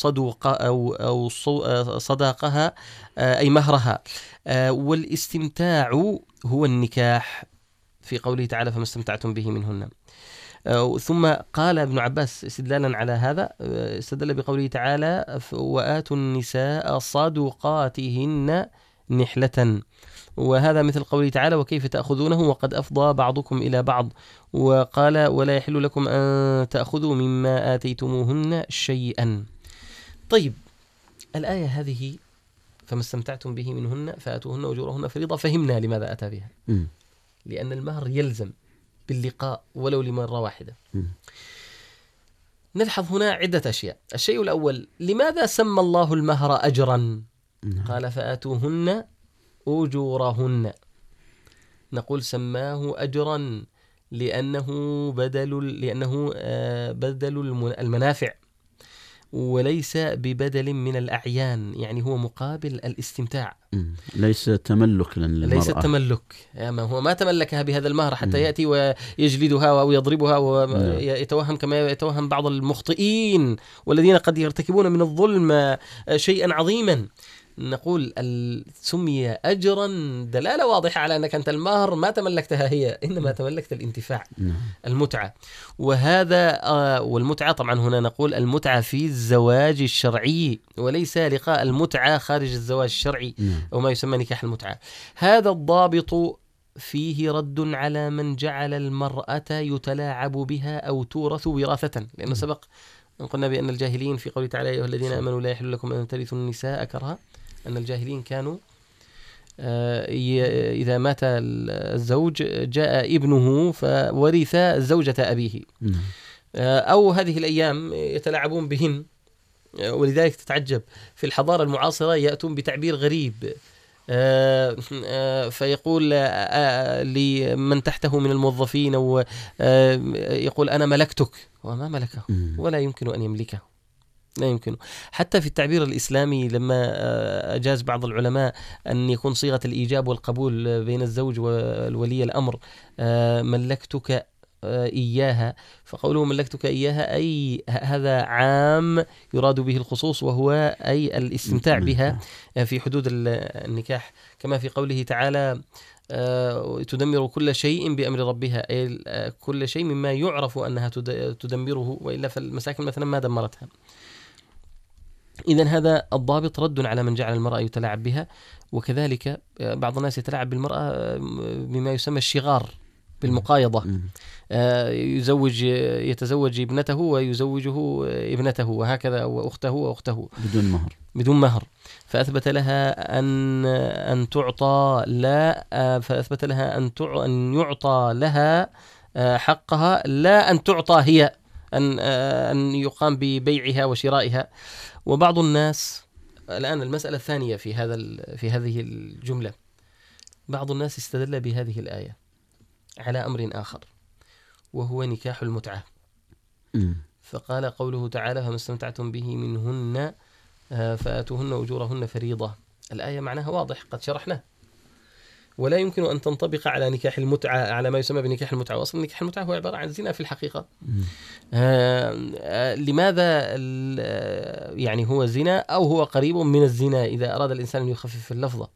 صداقها أي مهرها. والاستمتاع هو النكاح في قوله تعالى: فما استمتعتم به منهن. ثم قال ابن عباس استدلالا على هذا، استدل بقوله تعالى: وآتوا النساء صدقاتهن نحلة، وهذا مثل قوله تعالى: وكيف تأخذونه وقد أفضى بعضكم إلى بعض. وقال: ولا يحل لكم أن تأخذوا مما آتيتموهن شيئا. طيب الآية هذه فما استمتعتم به منهن فآتوهن أجورهن فريضة، فهمنا لماذا أتى بها. لأن المهر يلزم باللقاء ولو لمرة واحدة. نلحظ هنا عدة أشياء. الشيء الأول: لماذا سمى الله المهر أجرا؟ قال: فآتوهن أجورهن. نقول سماه أجرا لأنه بدل المنافع، وليس ببدل من الأعيان، يعني هو مقابل الاستمتاع، ليس تملك للمرأة، ليس تملك. يعني هو ما تملكها بهذا المهر حتى يأتي ويجلدها أو يضربها ويتوهم كما يتوهم بعض المخطئين والذين قد يرتكبون من الظلم شيئا عظيما. نقول سمي أجرا دلالة واضحة على أنك أنت المهر ما تملكتها هي، إنما تملكت الانتفاع، المتعة. وهذا والمتعة طبعا هنا نقول المتعة في الزواج الشرعي، وليس لقاء المتعة خارج الزواج الشرعي أو ما يسمى نكاح المتعة. هذا الضابط فيه رد على من جعل المرأة يتلاعب بها أو تورث وراثة، لأنه سبق أن قلنا بأن الجاهلين في قوله تعالى: يا أيها الذين آمنوا لا يحل لكم أن ترثوا النساء كرها، أن الجاهلين كانوا إذا مات الزوج جاء ابنه فورث زوجة أبيه، أو هذه الأيام يتلاعبون بهن. ولذلك تتعجب في الحضارة المعاصرة يأتون بتعبير غريب، فيقول لمن تحته من الموظفين أو يقول أنا ملكتك، وما ملكه ولا يمكن أن يملكه، لا يمكنه. حتى في التعبير الإسلامي لما أجاز بعض العلماء أن يكون صيغة الإيجاب والقبول بين الزوج والولي الأمر ملكتك إياها، فقوله ملكتك إياها أي هذا عام يراد به الخصوص، وهو أي الاستمتاع بها في حدود النكاح، كما في قوله تعالى: تدمر كل شيء بأمر ربها، أي كل شيء مما يعرف أنها تدمره، وإلا فالمساكن مثلا ما دمرتها. إذن هذا الضابط رد على من جعل المرأة يتلاعب بها. وكذلك بعض الناس يتلاعب بالمرأة بما يسمى الشغار، بالمقايضة، يتزوج ابنته ويزوجه ابنته وهكذا، وأخته بدون مهر، فأثبت لها أن تعطى فأثبت لها أن يعطى لها حقها، لا أن تعطى هي، أن يقام ببيعها وشرائها. وبعض الناس الآن المسألة الثانية في هذه الجملة، بعض الناس استدل بهذه الآية على أمر آخر، وهو نكاح المتعة. فقال قوله تعالى: فما استمتعتم به منهن فآتوهن أجورهن فريضة. الآية معناها واضح قد شرحناه، ولا يمكن أن تنطبق على نكاح المتعة، على ما يسمى بنكاح المتعة. وأصلا نكاح المتعة هو عبارة عن زنا في الحقيقة. لماذا؟ يعني هو زنا أو هو قريب من الزنا إذا أراد الإنسان أن يخفف اللفظة.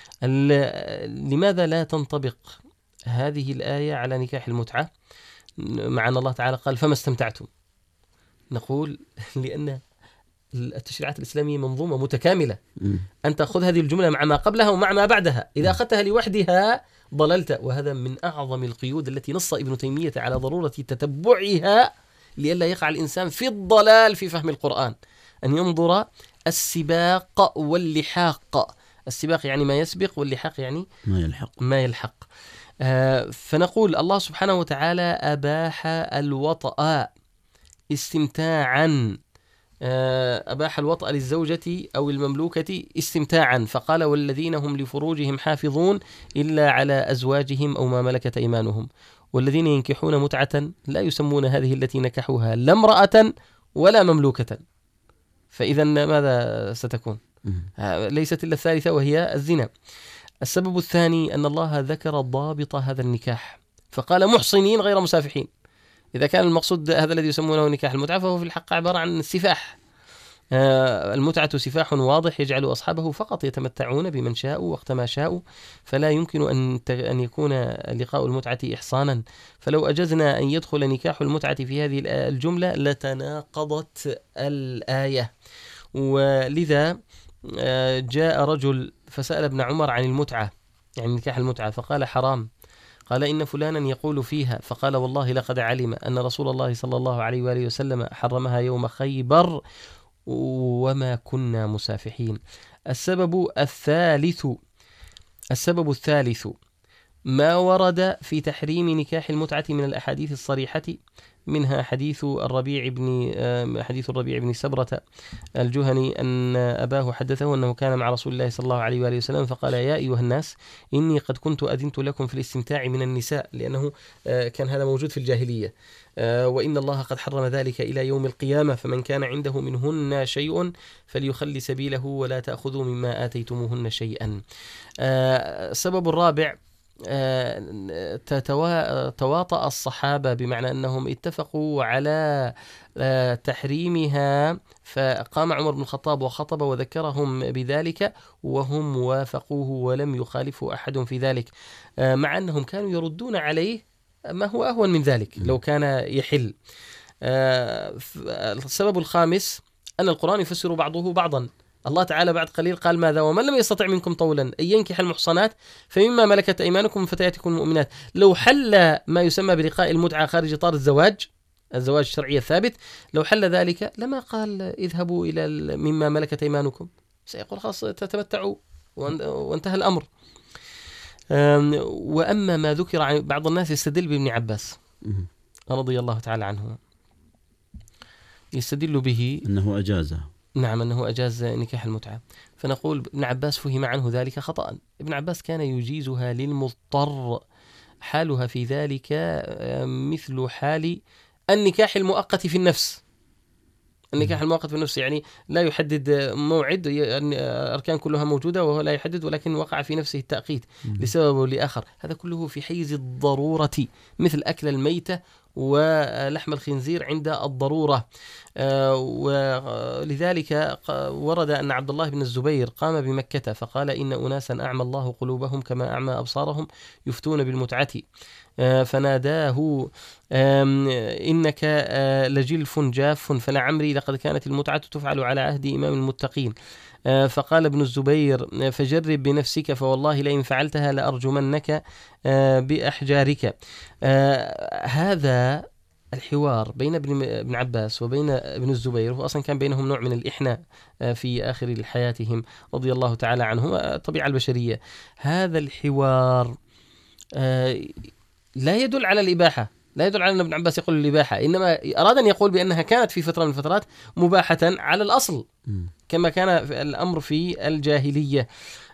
لماذا لا تنطبق هذه الآية على نكاح المتعة مع أن الله تعالى قال فما استمتعتم؟ نقول لأن التشريعات الإسلامية منظومة متكاملة، أنت أخذ هذه الجملة مع ما قبلها ومع ما بعدها، إذا أخذتها لوحدها ضللت. وهذا من أعظم القيود التي نص ابن تيمية على ضرورة تتبعها لئلا يقع الإنسان في الضلال في فهم القرآن، أن ينظر السباق واللحاق. السباق يعني ما يسبق، واللحاق يعني ما يلحق. فنقول الله سبحانه وتعالى أباح الوطأ استمتاعا، أباح الوطأ للزوجة أو المملوكة استمتاعا، فقال والذين هم لفروجهم حافظون إلا على أزواجهم أو ما ملكت أيمانهم، والذين ينكحون متعة لا يسمون هذه التي نكحوها لا امرأة ولا مملوكة، فإذا ماذا ستكون؟ ليست إلا الثالثة وهي الزنا. السبب الثاني أن الله ذكر ضابط هذا النكاح فقال محصنين غير مسافحين. إذا كان المقصود هذا الذي يسمونه نكاح المتعة فهو في الحق عبارة عن السفاح. المتعة سفاح واضح يجعل أصحابه فقط يتمتعون بمن شاءوا وقت ما شاءوا، فلا يمكن أن يكون لقاء المتعة إحصانا. فلو أجزنا أن يدخل نكاح المتعة في هذه الجملة لتناقضت الآية. ولذا جاء رجل فسأل ابن عمر عن المتعة، يعني نكاح المتعة، فقال حرام. قال إن فلانا يقول فيها، فقال والله لقد علم أن رسول الله صلى الله عليه وآله وسلم حرمها يوم خيبر وما كنا مسافحين. السبب الثالث ما ورد في تحريم نكاح المتعة من الأحاديث الصريحة، منها حديث الربيع بن سبرة الجهني أن أباه حدثه أنه كان مع رسول الله صلى الله عليه وآله وسلم فقال يا أيها الناس إني قد كنت أذنت لكم في الاستمتاع من النساء، لأنه كان هذا موجود في الجاهلية، وإن الله قد حرم ذلك إلى يوم القيامة، فمن كان عنده منهن شيء فليخلي سبيله ولا تأخذوا مما آتيتموهن شيئا. السبب الرابع تواطأ الصحابة، بمعنى أنهم اتفقوا على تحريمها، فقام عمر بن الخطاب وخطب وذكرهم بذلك وهم وافقوه ولم يخالفوا أحد في ذلك، مع أنهم كانوا يردون عليه ما هو أهون من ذلك لو كان يحل. السبب الخامس أن القرآن يفسر بعضه بعضا. الله تعالى بعد قليل قال ماذا؟ ومن لم يستطع منكم طولا أن ينكح المحصنات فمما ملكت أيمانكم من فتياتكم المؤمنات. لو حل ما يسمى بلقاء المتعة خارج إطار الزواج الشرعي الثابت، لو حل ذلك لما قال اذهبوا إلى مما ملكت أيمانكم، سيقول خلاص تتمتعوا وانتهى الأمر. وأما ما ذكر عن بعض الناس يستدل بابن عباس رضي الله تعالى عنه، يستدل به أنه أجازه. نعم، أنه أجاز نكاح المتعة. فنقول ابن عباس فهم عنه ذلك خطأ. ابن عباس كان يجيزها للمضطر، حالها في ذلك مثل حال النكاح المؤقت في النفس. النكاح المؤقت في النفس يعني لا يحدد موعد، الأركان كلها موجودة وهو لا يحدد، ولكن وقع في نفسه التأقيت لسبب أو لآخر. هذا كله في حيز الضرورة، مثل أكل الميتة ولحم الخنزير عند الضرورة. ولذلك ورد أن عبد الله بن الزبير قام بمكة فقال إن أناسا أعمى الله قلوبهم كما أعمى أبصارهم يفتون بالمتعة، فناداه إنك لجلف جاف فلعمري لقد كانت المتعة تفعل على عهد إمام المتقين. فقال ابن الزبير فجرب بنفسك فوالله لئن فعلتها لأرجمنك بأحجارك. هذا الحوار بين ابن عباس وبين ابن الزبير، هو أصلا كان بينهم نوع من الإحناء في آخر حياتهم رضي الله تعالى عنهم، الطبيعة البشرية. هذا الحوار لا يدل على الإباحة، لا يدل على أن ابن عباس يقول الإباحة، إنما أراد أن يقول بأنها كانت في فترة من الفترات مباحة على الأصل كما كان الأمر في الجاهلية.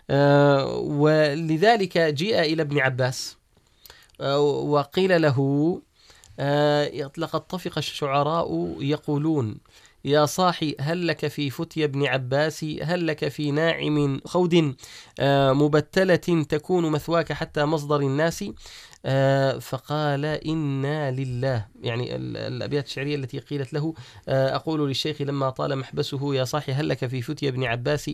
ولذلك جيء إلى ابن عباس وقيل له لقد طفق الشعراء يقولون يا صاحي هل لك في فتي ابن عباس، هل لك في ناعم خود مبتلة تكون مثواك حتى مصدر الناس. فقال إنا لله، يعني الأبيات الشعرية التي قيلت له أقول للشيخ لما طال محبسه يا صاحي هل لك في فتي ابن عباس،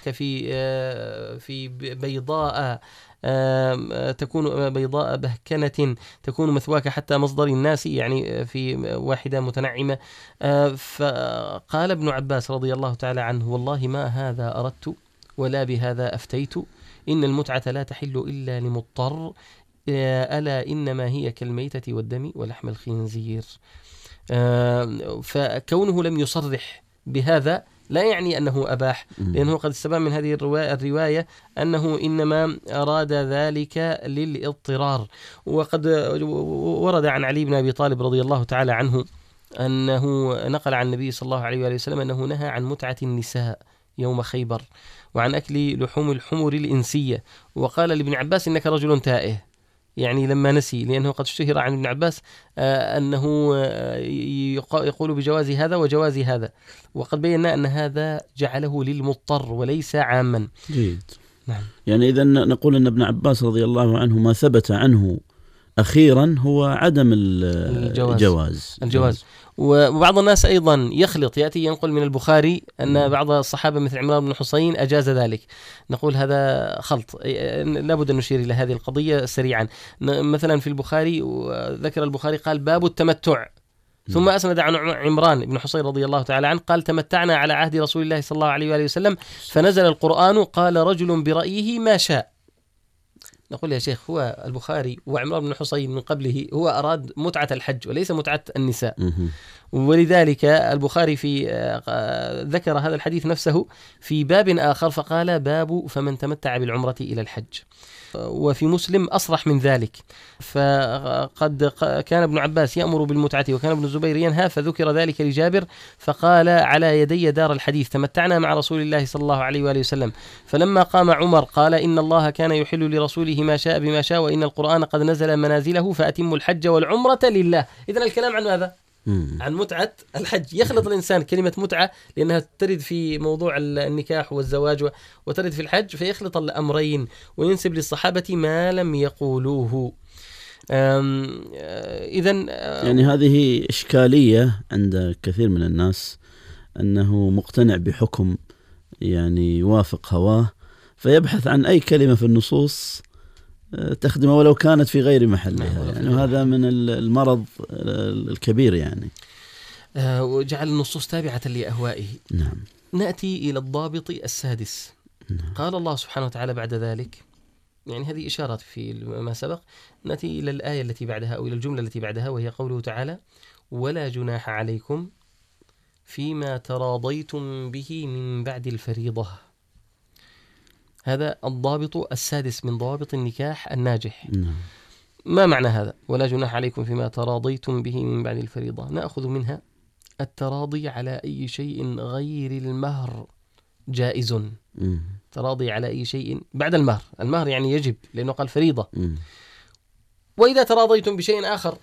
في بيضاء تكون بيضاء بهكنة تكون مثواك حتى مصدر الناس، يعني في واحدة متنعمة. فقال ابن عباس رضي الله تعالى عنه والله ما هذا أردت ولا بهذا أفتيت، إن المتعة لا تحل إلا لمضطر، ألا إنما هي كالميتة والدم ولحم الخنزير. فكونه لم يصرح بهذا لا يعني أنه أباح، لأنه قد استبان من هذه الرواية أنه إنما أراد ذلك للاضطرار. وقد ورد عن علي بن أبي طالب رضي الله تعالى عنه أنه نقل عن النبي صلى الله عليه وآله وسلم أنه نهى عن متعة النساء يوم خيبر، وعن أكل لحوم الحمر الإنسية. وقال لابن عباس إنك رجل تائه، يعني لما نسي، لأنه قد اشتهر عن ابن عباس أنه يقول بجواز هذا وجواز هذا، وقد بينا أن هذا جعله للمضطر وليس عاما. جيد. نعم. يعني إذا نقول أن ابن عباس رضي الله عنه ما ثبت عنه أخيرا هو عدم الجواز. وبعض الناس أيضا يخلط، يأتي ينقل من البخاري أن بعض الصحابة مثل عمران بن حصين أجاز ذلك. نقول هذا خلط، لابد أن نشير إلى هذه القضية سريعا. مثلا في البخاري ذكر البخاري قال باب التمتع، ثم أسند عن عمران بن حصين رضي الله تعالى عنه قال تمتعنا على عهد رسول الله صلى الله عليه وآله وسلم فنزل القرآن قال رجل برأيه ما شاء. نقول يا شيخ هو البخاري وعمران بن حصين من قبله هو أراد متعة الحج وليس متعة النساء، ولذلك البخاري في ذكر هذا الحديث نفسه في باب آخر فقال باب فمن تمتع بالعمرة إلى الحج. وفي مسلم أصرح من ذلك، فقد كان ابن عباس يأمر بالمتعة وكان ابن الزبير ينهى، فذكر ذلك لجابر فقال على يدي دار الحديث تمتعنا مع رسول الله صلى الله عليه وآله وسلم. فلما قام عمر قال إن الله كان يحل لرسوله ما شاء بما شاء وإن القرآن قد نزل منازله فأتموا الحج والعمرة لله. إذن الكلام عن ماذا؟ عن متعة الحج. يخلط الإنسان كلمة متعة لأنها ترد في موضوع النكاح والزواج وترد في الحج، فيخلط الأمرين وينسب للصحابة ما لم يقولوه. إذن يعني هذه إشكالية عند كثير من الناس، أنه مقتنع بحكم يعني يوافق هواه فيبحث عن أي كلمة في النصوص تخدمه ولو كانت في غير محلها، يعني هذا من المرض الكبير يعني. وجعل النصوص تابعة لأهوائه. نعم. نأتي إلى الضابط السادس. نعم. قال الله سبحانه وتعالى بعد ذلك، يعني هذه إشارات في ما سبق، نأتي إلى الآية التي بعدها أو إلى الجملة التي بعدها، وهي قوله تعالى ولا جناح عليكم فيما تراضيتم به من بعد الفريضة. هذا الضابط السادس من ضوابط النكاح الناجح. ما معنى هذا ولا جناح عليكم فيما تراضيتم به من بعد الفريضة؟ نأخذ منها التراضي على أي شيء غير المهر جائز. تراضي على أي شيء بعد المهر، المهر يعني يجب لأنه قال فريضة. وإذا تراضيتم بشيء آخر،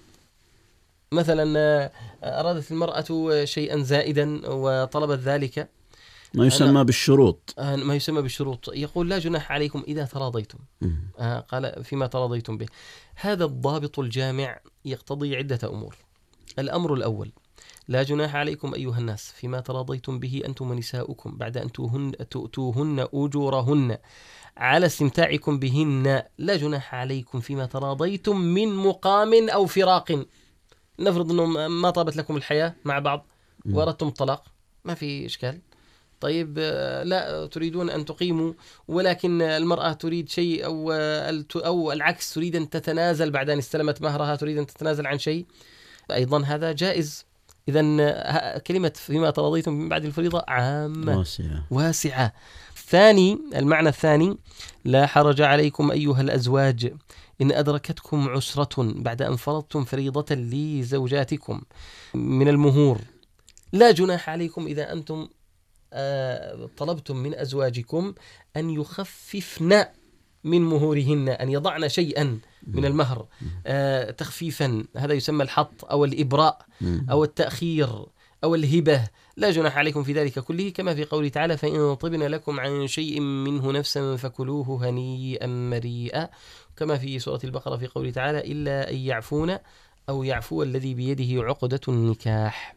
مثلا أرادت المرأة شيئا زائدا وطلبت ذلك، ما يسمى بالشروط، ما يسمى بالشروط، يقول لا جناح عليكم إذا تراضيتم. قال فيما تراضيتم به. هذا الضابط الجامع يقتضي عدة أمور. الأمر الأول لا جناح عليكم أيها الناس فيما تراضيتم به أنتم ونساؤكم بعد أن تؤتوهن أجورهن على استمتاعكم بهن. لا جناح عليكم فيما تراضيتم من مقام أو فراق. نفرض أنه ما طابت لكم الحياة مع بعض وأردتم الطلاق، ما في إشكال. طيب لا تريدون أن تقيموا ولكن المرأة تريد شيء أو العكس، تريد أن تتنازل بعد أن استلمت مهرها، تريد أن تتنازل عن شيء، أيضا هذا جائز. إذن كلمة فيما تراضيتم من بعد الفريضة عامة واسعة. المعنى الثاني لا حرج عليكم أيها الأزواج إن أدركتكم عسرة بعد أن فرضتم فريضة لزوجاتكم من المهور. لا جناح عليكم إذا أنتم طلبتم من أزواجكم أن يخففن من مهورهن، أن يضعن شيئا من المهر تخفيفا، هذا يسمى الحط أو الإبراء أو التأخير أو الهبة. لا جناح عليكم في ذلك كله، كما في قوله تعالى فإن طبن لكم عن شيء منه نفسا فكلوه هنيئا مريئا، كما في سورة البقرة في قوله تعالى إلا أن يعفون أو يعفو الذي بيده عقدة النكاح.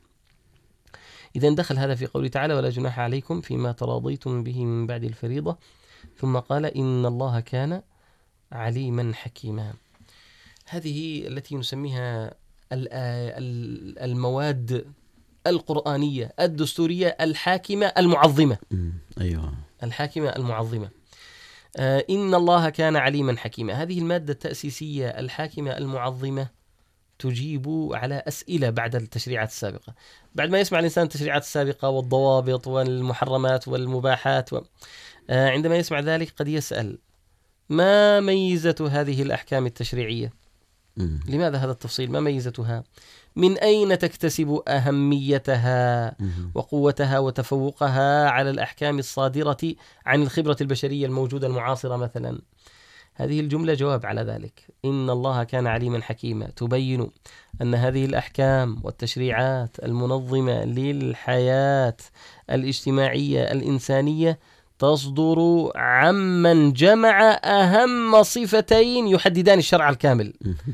إذن دخل هذا في قوله تعالى ولا جناح عليكم فيما تراضيتم به من بعد الفريضة، ثم قال إن الله كان عليما حكيما. هذه التي نسميها المواد القرآنية الدستورية الحاكمة المعظمة. أيوة. الحاكمة المعظمة. إن الله كان عليما حكيما، هذه المادة التأسيسية الحاكمة المعظمة تجيب على أسئلة بعد التشريعات السابقة. بعد ما يسمع الإنسان التشريعات السابقة والضوابط والمحرمات والمباحات عندما يسمع ذلك قد يسأل: ما ميزة هذه الأحكام التشريعية؟ لماذا هذا التفصيل؟ ما ميزتها؟ من أين تكتسب أهميتها وقوتها وتفوقها على الأحكام الصادرة عن الخبرة البشرية الموجودة المعاصرة مثلا؟ هذه الجملة جواب على ذلك. إن الله كان عليما حكيما، تبين أن هذه الأحكام والتشريعات المنظمة للحياة الاجتماعية الإنسانية تصدر عمن جمع أهم صفتين يحددان الشرع الكامل.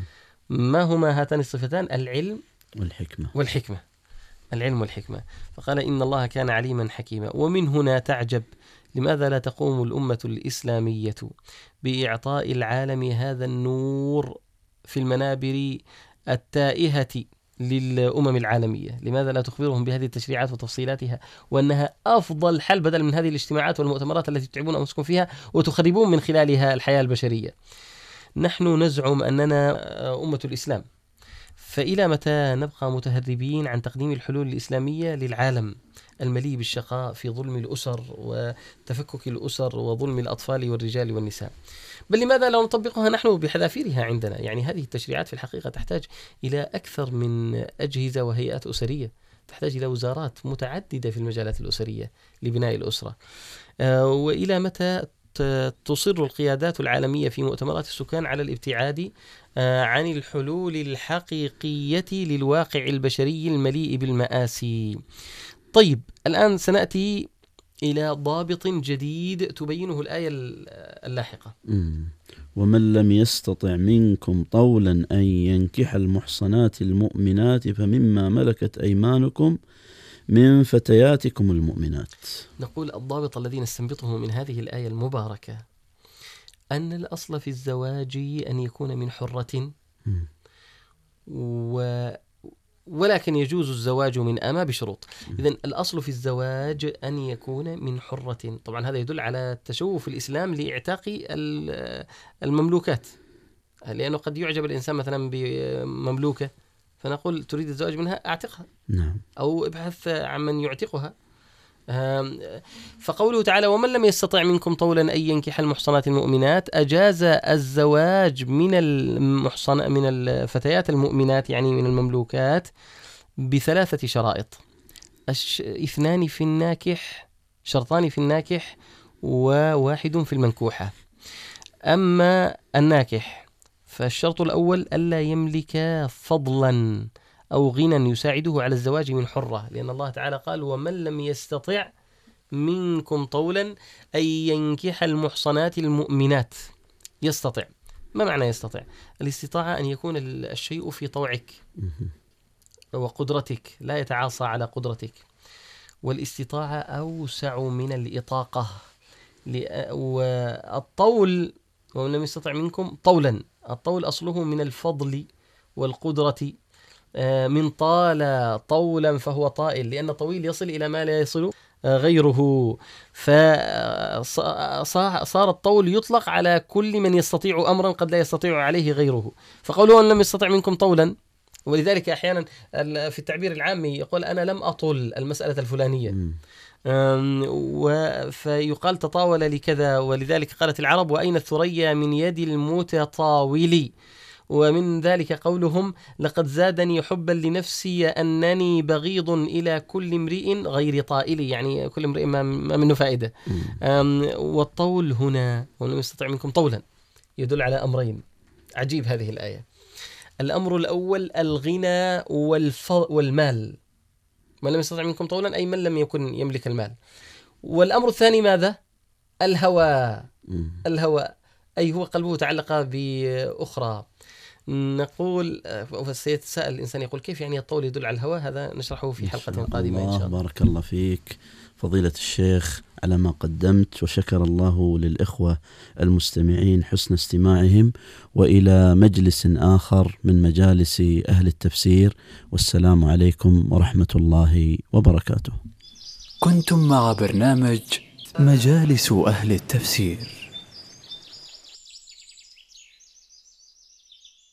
ما هما هاتان الصفتان؟ العلم والحكمة. العلم والحكمة. فقال إن الله كان عليما حكيما. ومن هنا تعجب لماذا لا تقوم الأمة الإسلامية بإعطاء العالم هذا النور في المنابر التائهة للأمم العالمية؟ لماذا لا تخبرهم بهذه التشريعات وتفصيلاتها وأنها أفضل حل بدل من هذه الاجتماعات والمؤتمرات التي تتعبون أنفسكم فيها وتخربون من خلالها الحياة البشرية؟ نحن نزعم أننا أمة الإسلام، فإلى متى نبقى متهربين عن تقديم الحلول الإسلامية للعالم المليء بالشقاء في ظلم الأسر وتفكك الأسر وظلم الأطفال والرجال والنساء؟ بل لماذا لا نطبقها نحن بحذافيرها عندنا؟ يعني هذه التشريعات في الحقيقة تحتاج إلى أكثر من أجهزة وهيئات أسرية، تحتاج إلى وزارات متعددة في المجالات الأسرية لبناء الأسرة. وإلى متى تصر القيادات العالمية في مؤتمرات السكان على الابتعاد عن الحلول الحقيقية للواقع البشري المليء بالمآسي؟ طيب، الآن سنأتي إلى ضابط جديد تبينه الآية اللاحقة. ومن لم يستطع منكم طولا أن ينكح المحصنات المؤمنات فمما ملكت أيمانكم من فتياتكم المؤمنات. نقول الضابط الذي نستنبطه من هذه الآية المباركة أن الأصل في الزواج أن يكون من حرة، ولكن يجوز الزواج من أما بشروط. إذن الأصل في الزواج أن يكون من حرة. طبعا هذا يدل على تشوف الإسلام لإعتاق المملوكات، لأنه قد يعجب الإنسان مثلا بمملوكة فنقول تريد الزواج منها، أعتقها. نعم. أو ابحث عن من يعتقها. فقوله تعالى ومن لم يستطع منكم طولا أن ينكح المحصنات المؤمنات أجاز الزواج من الفتيات المؤمنات، يعني من المملوكات، بثلاثة شرائط: اثنان في الناكح، شرطان في الناكح، وواحد في المنكوحة. أما الناكح فالشرط الأول ألا يملك فضلا أو غنى يساعده على الزواج من حرة، لأن الله تعالى قال ومن لم يستطع منكم طولا أن ينكح المحصنات المؤمنات. يستطع، ما معنى يستطع؟ الاستطاعة أن يكون الشيء في طوعك وقدرتك، لا يتعاصى على قدرتك. والاستطاعة أوسع من الإطاقة. والطول ومن لم يستطع منكم طولا، الطول أصله من الفضل والقدرة، من طال طولا فهو طائل، لأن طويل يصل إلى ما لا يصل غيره. فصار الطول يطلق على كل من يستطيع أمرا قد لا يستطيع عليه غيره. فقوله أن لم يستطع منكم طولا، ولذلك أحيانا في التعبير العامي يقول أنا لم أطل المسألة الفلانية، فيقال تطاول لكذا. ولذلك قالت العرب وأين الثريا من يد المتطاول. ومن ذلك قولهم لقد زادني حبا لنفسي أنني بغيض إلى كل امرئ غير طائل، يعني كل امرئ ما منه فائدة. والطول هنا ولم يستطع منكم طولا يدل على أمرين. عجيب هذه الآية. الأمر الأول الغنى والمال، من لم يستطع منكم طولا أي من لم يكن يملك المال. والأمر الثاني ماذا؟ الهوى. الهوى أي هو قلبه تعلق بأخرى. نقول سيتساءل الإنسان يقول كيف يعني الطول يدل على الهوى؟ هذا نشرحه في حلقة قادمة إن شاء الله. بارك الله فيك فضيلة الشيخ على ما قدمت، وشكر الله للإخوة المستمعين حسن استماعهم، وإلى مجلس آخر من مجالس أهل التفسير، والسلام عليكم ورحمة الله وبركاته. كنتم مع برنامج مجالس أهل التفسير.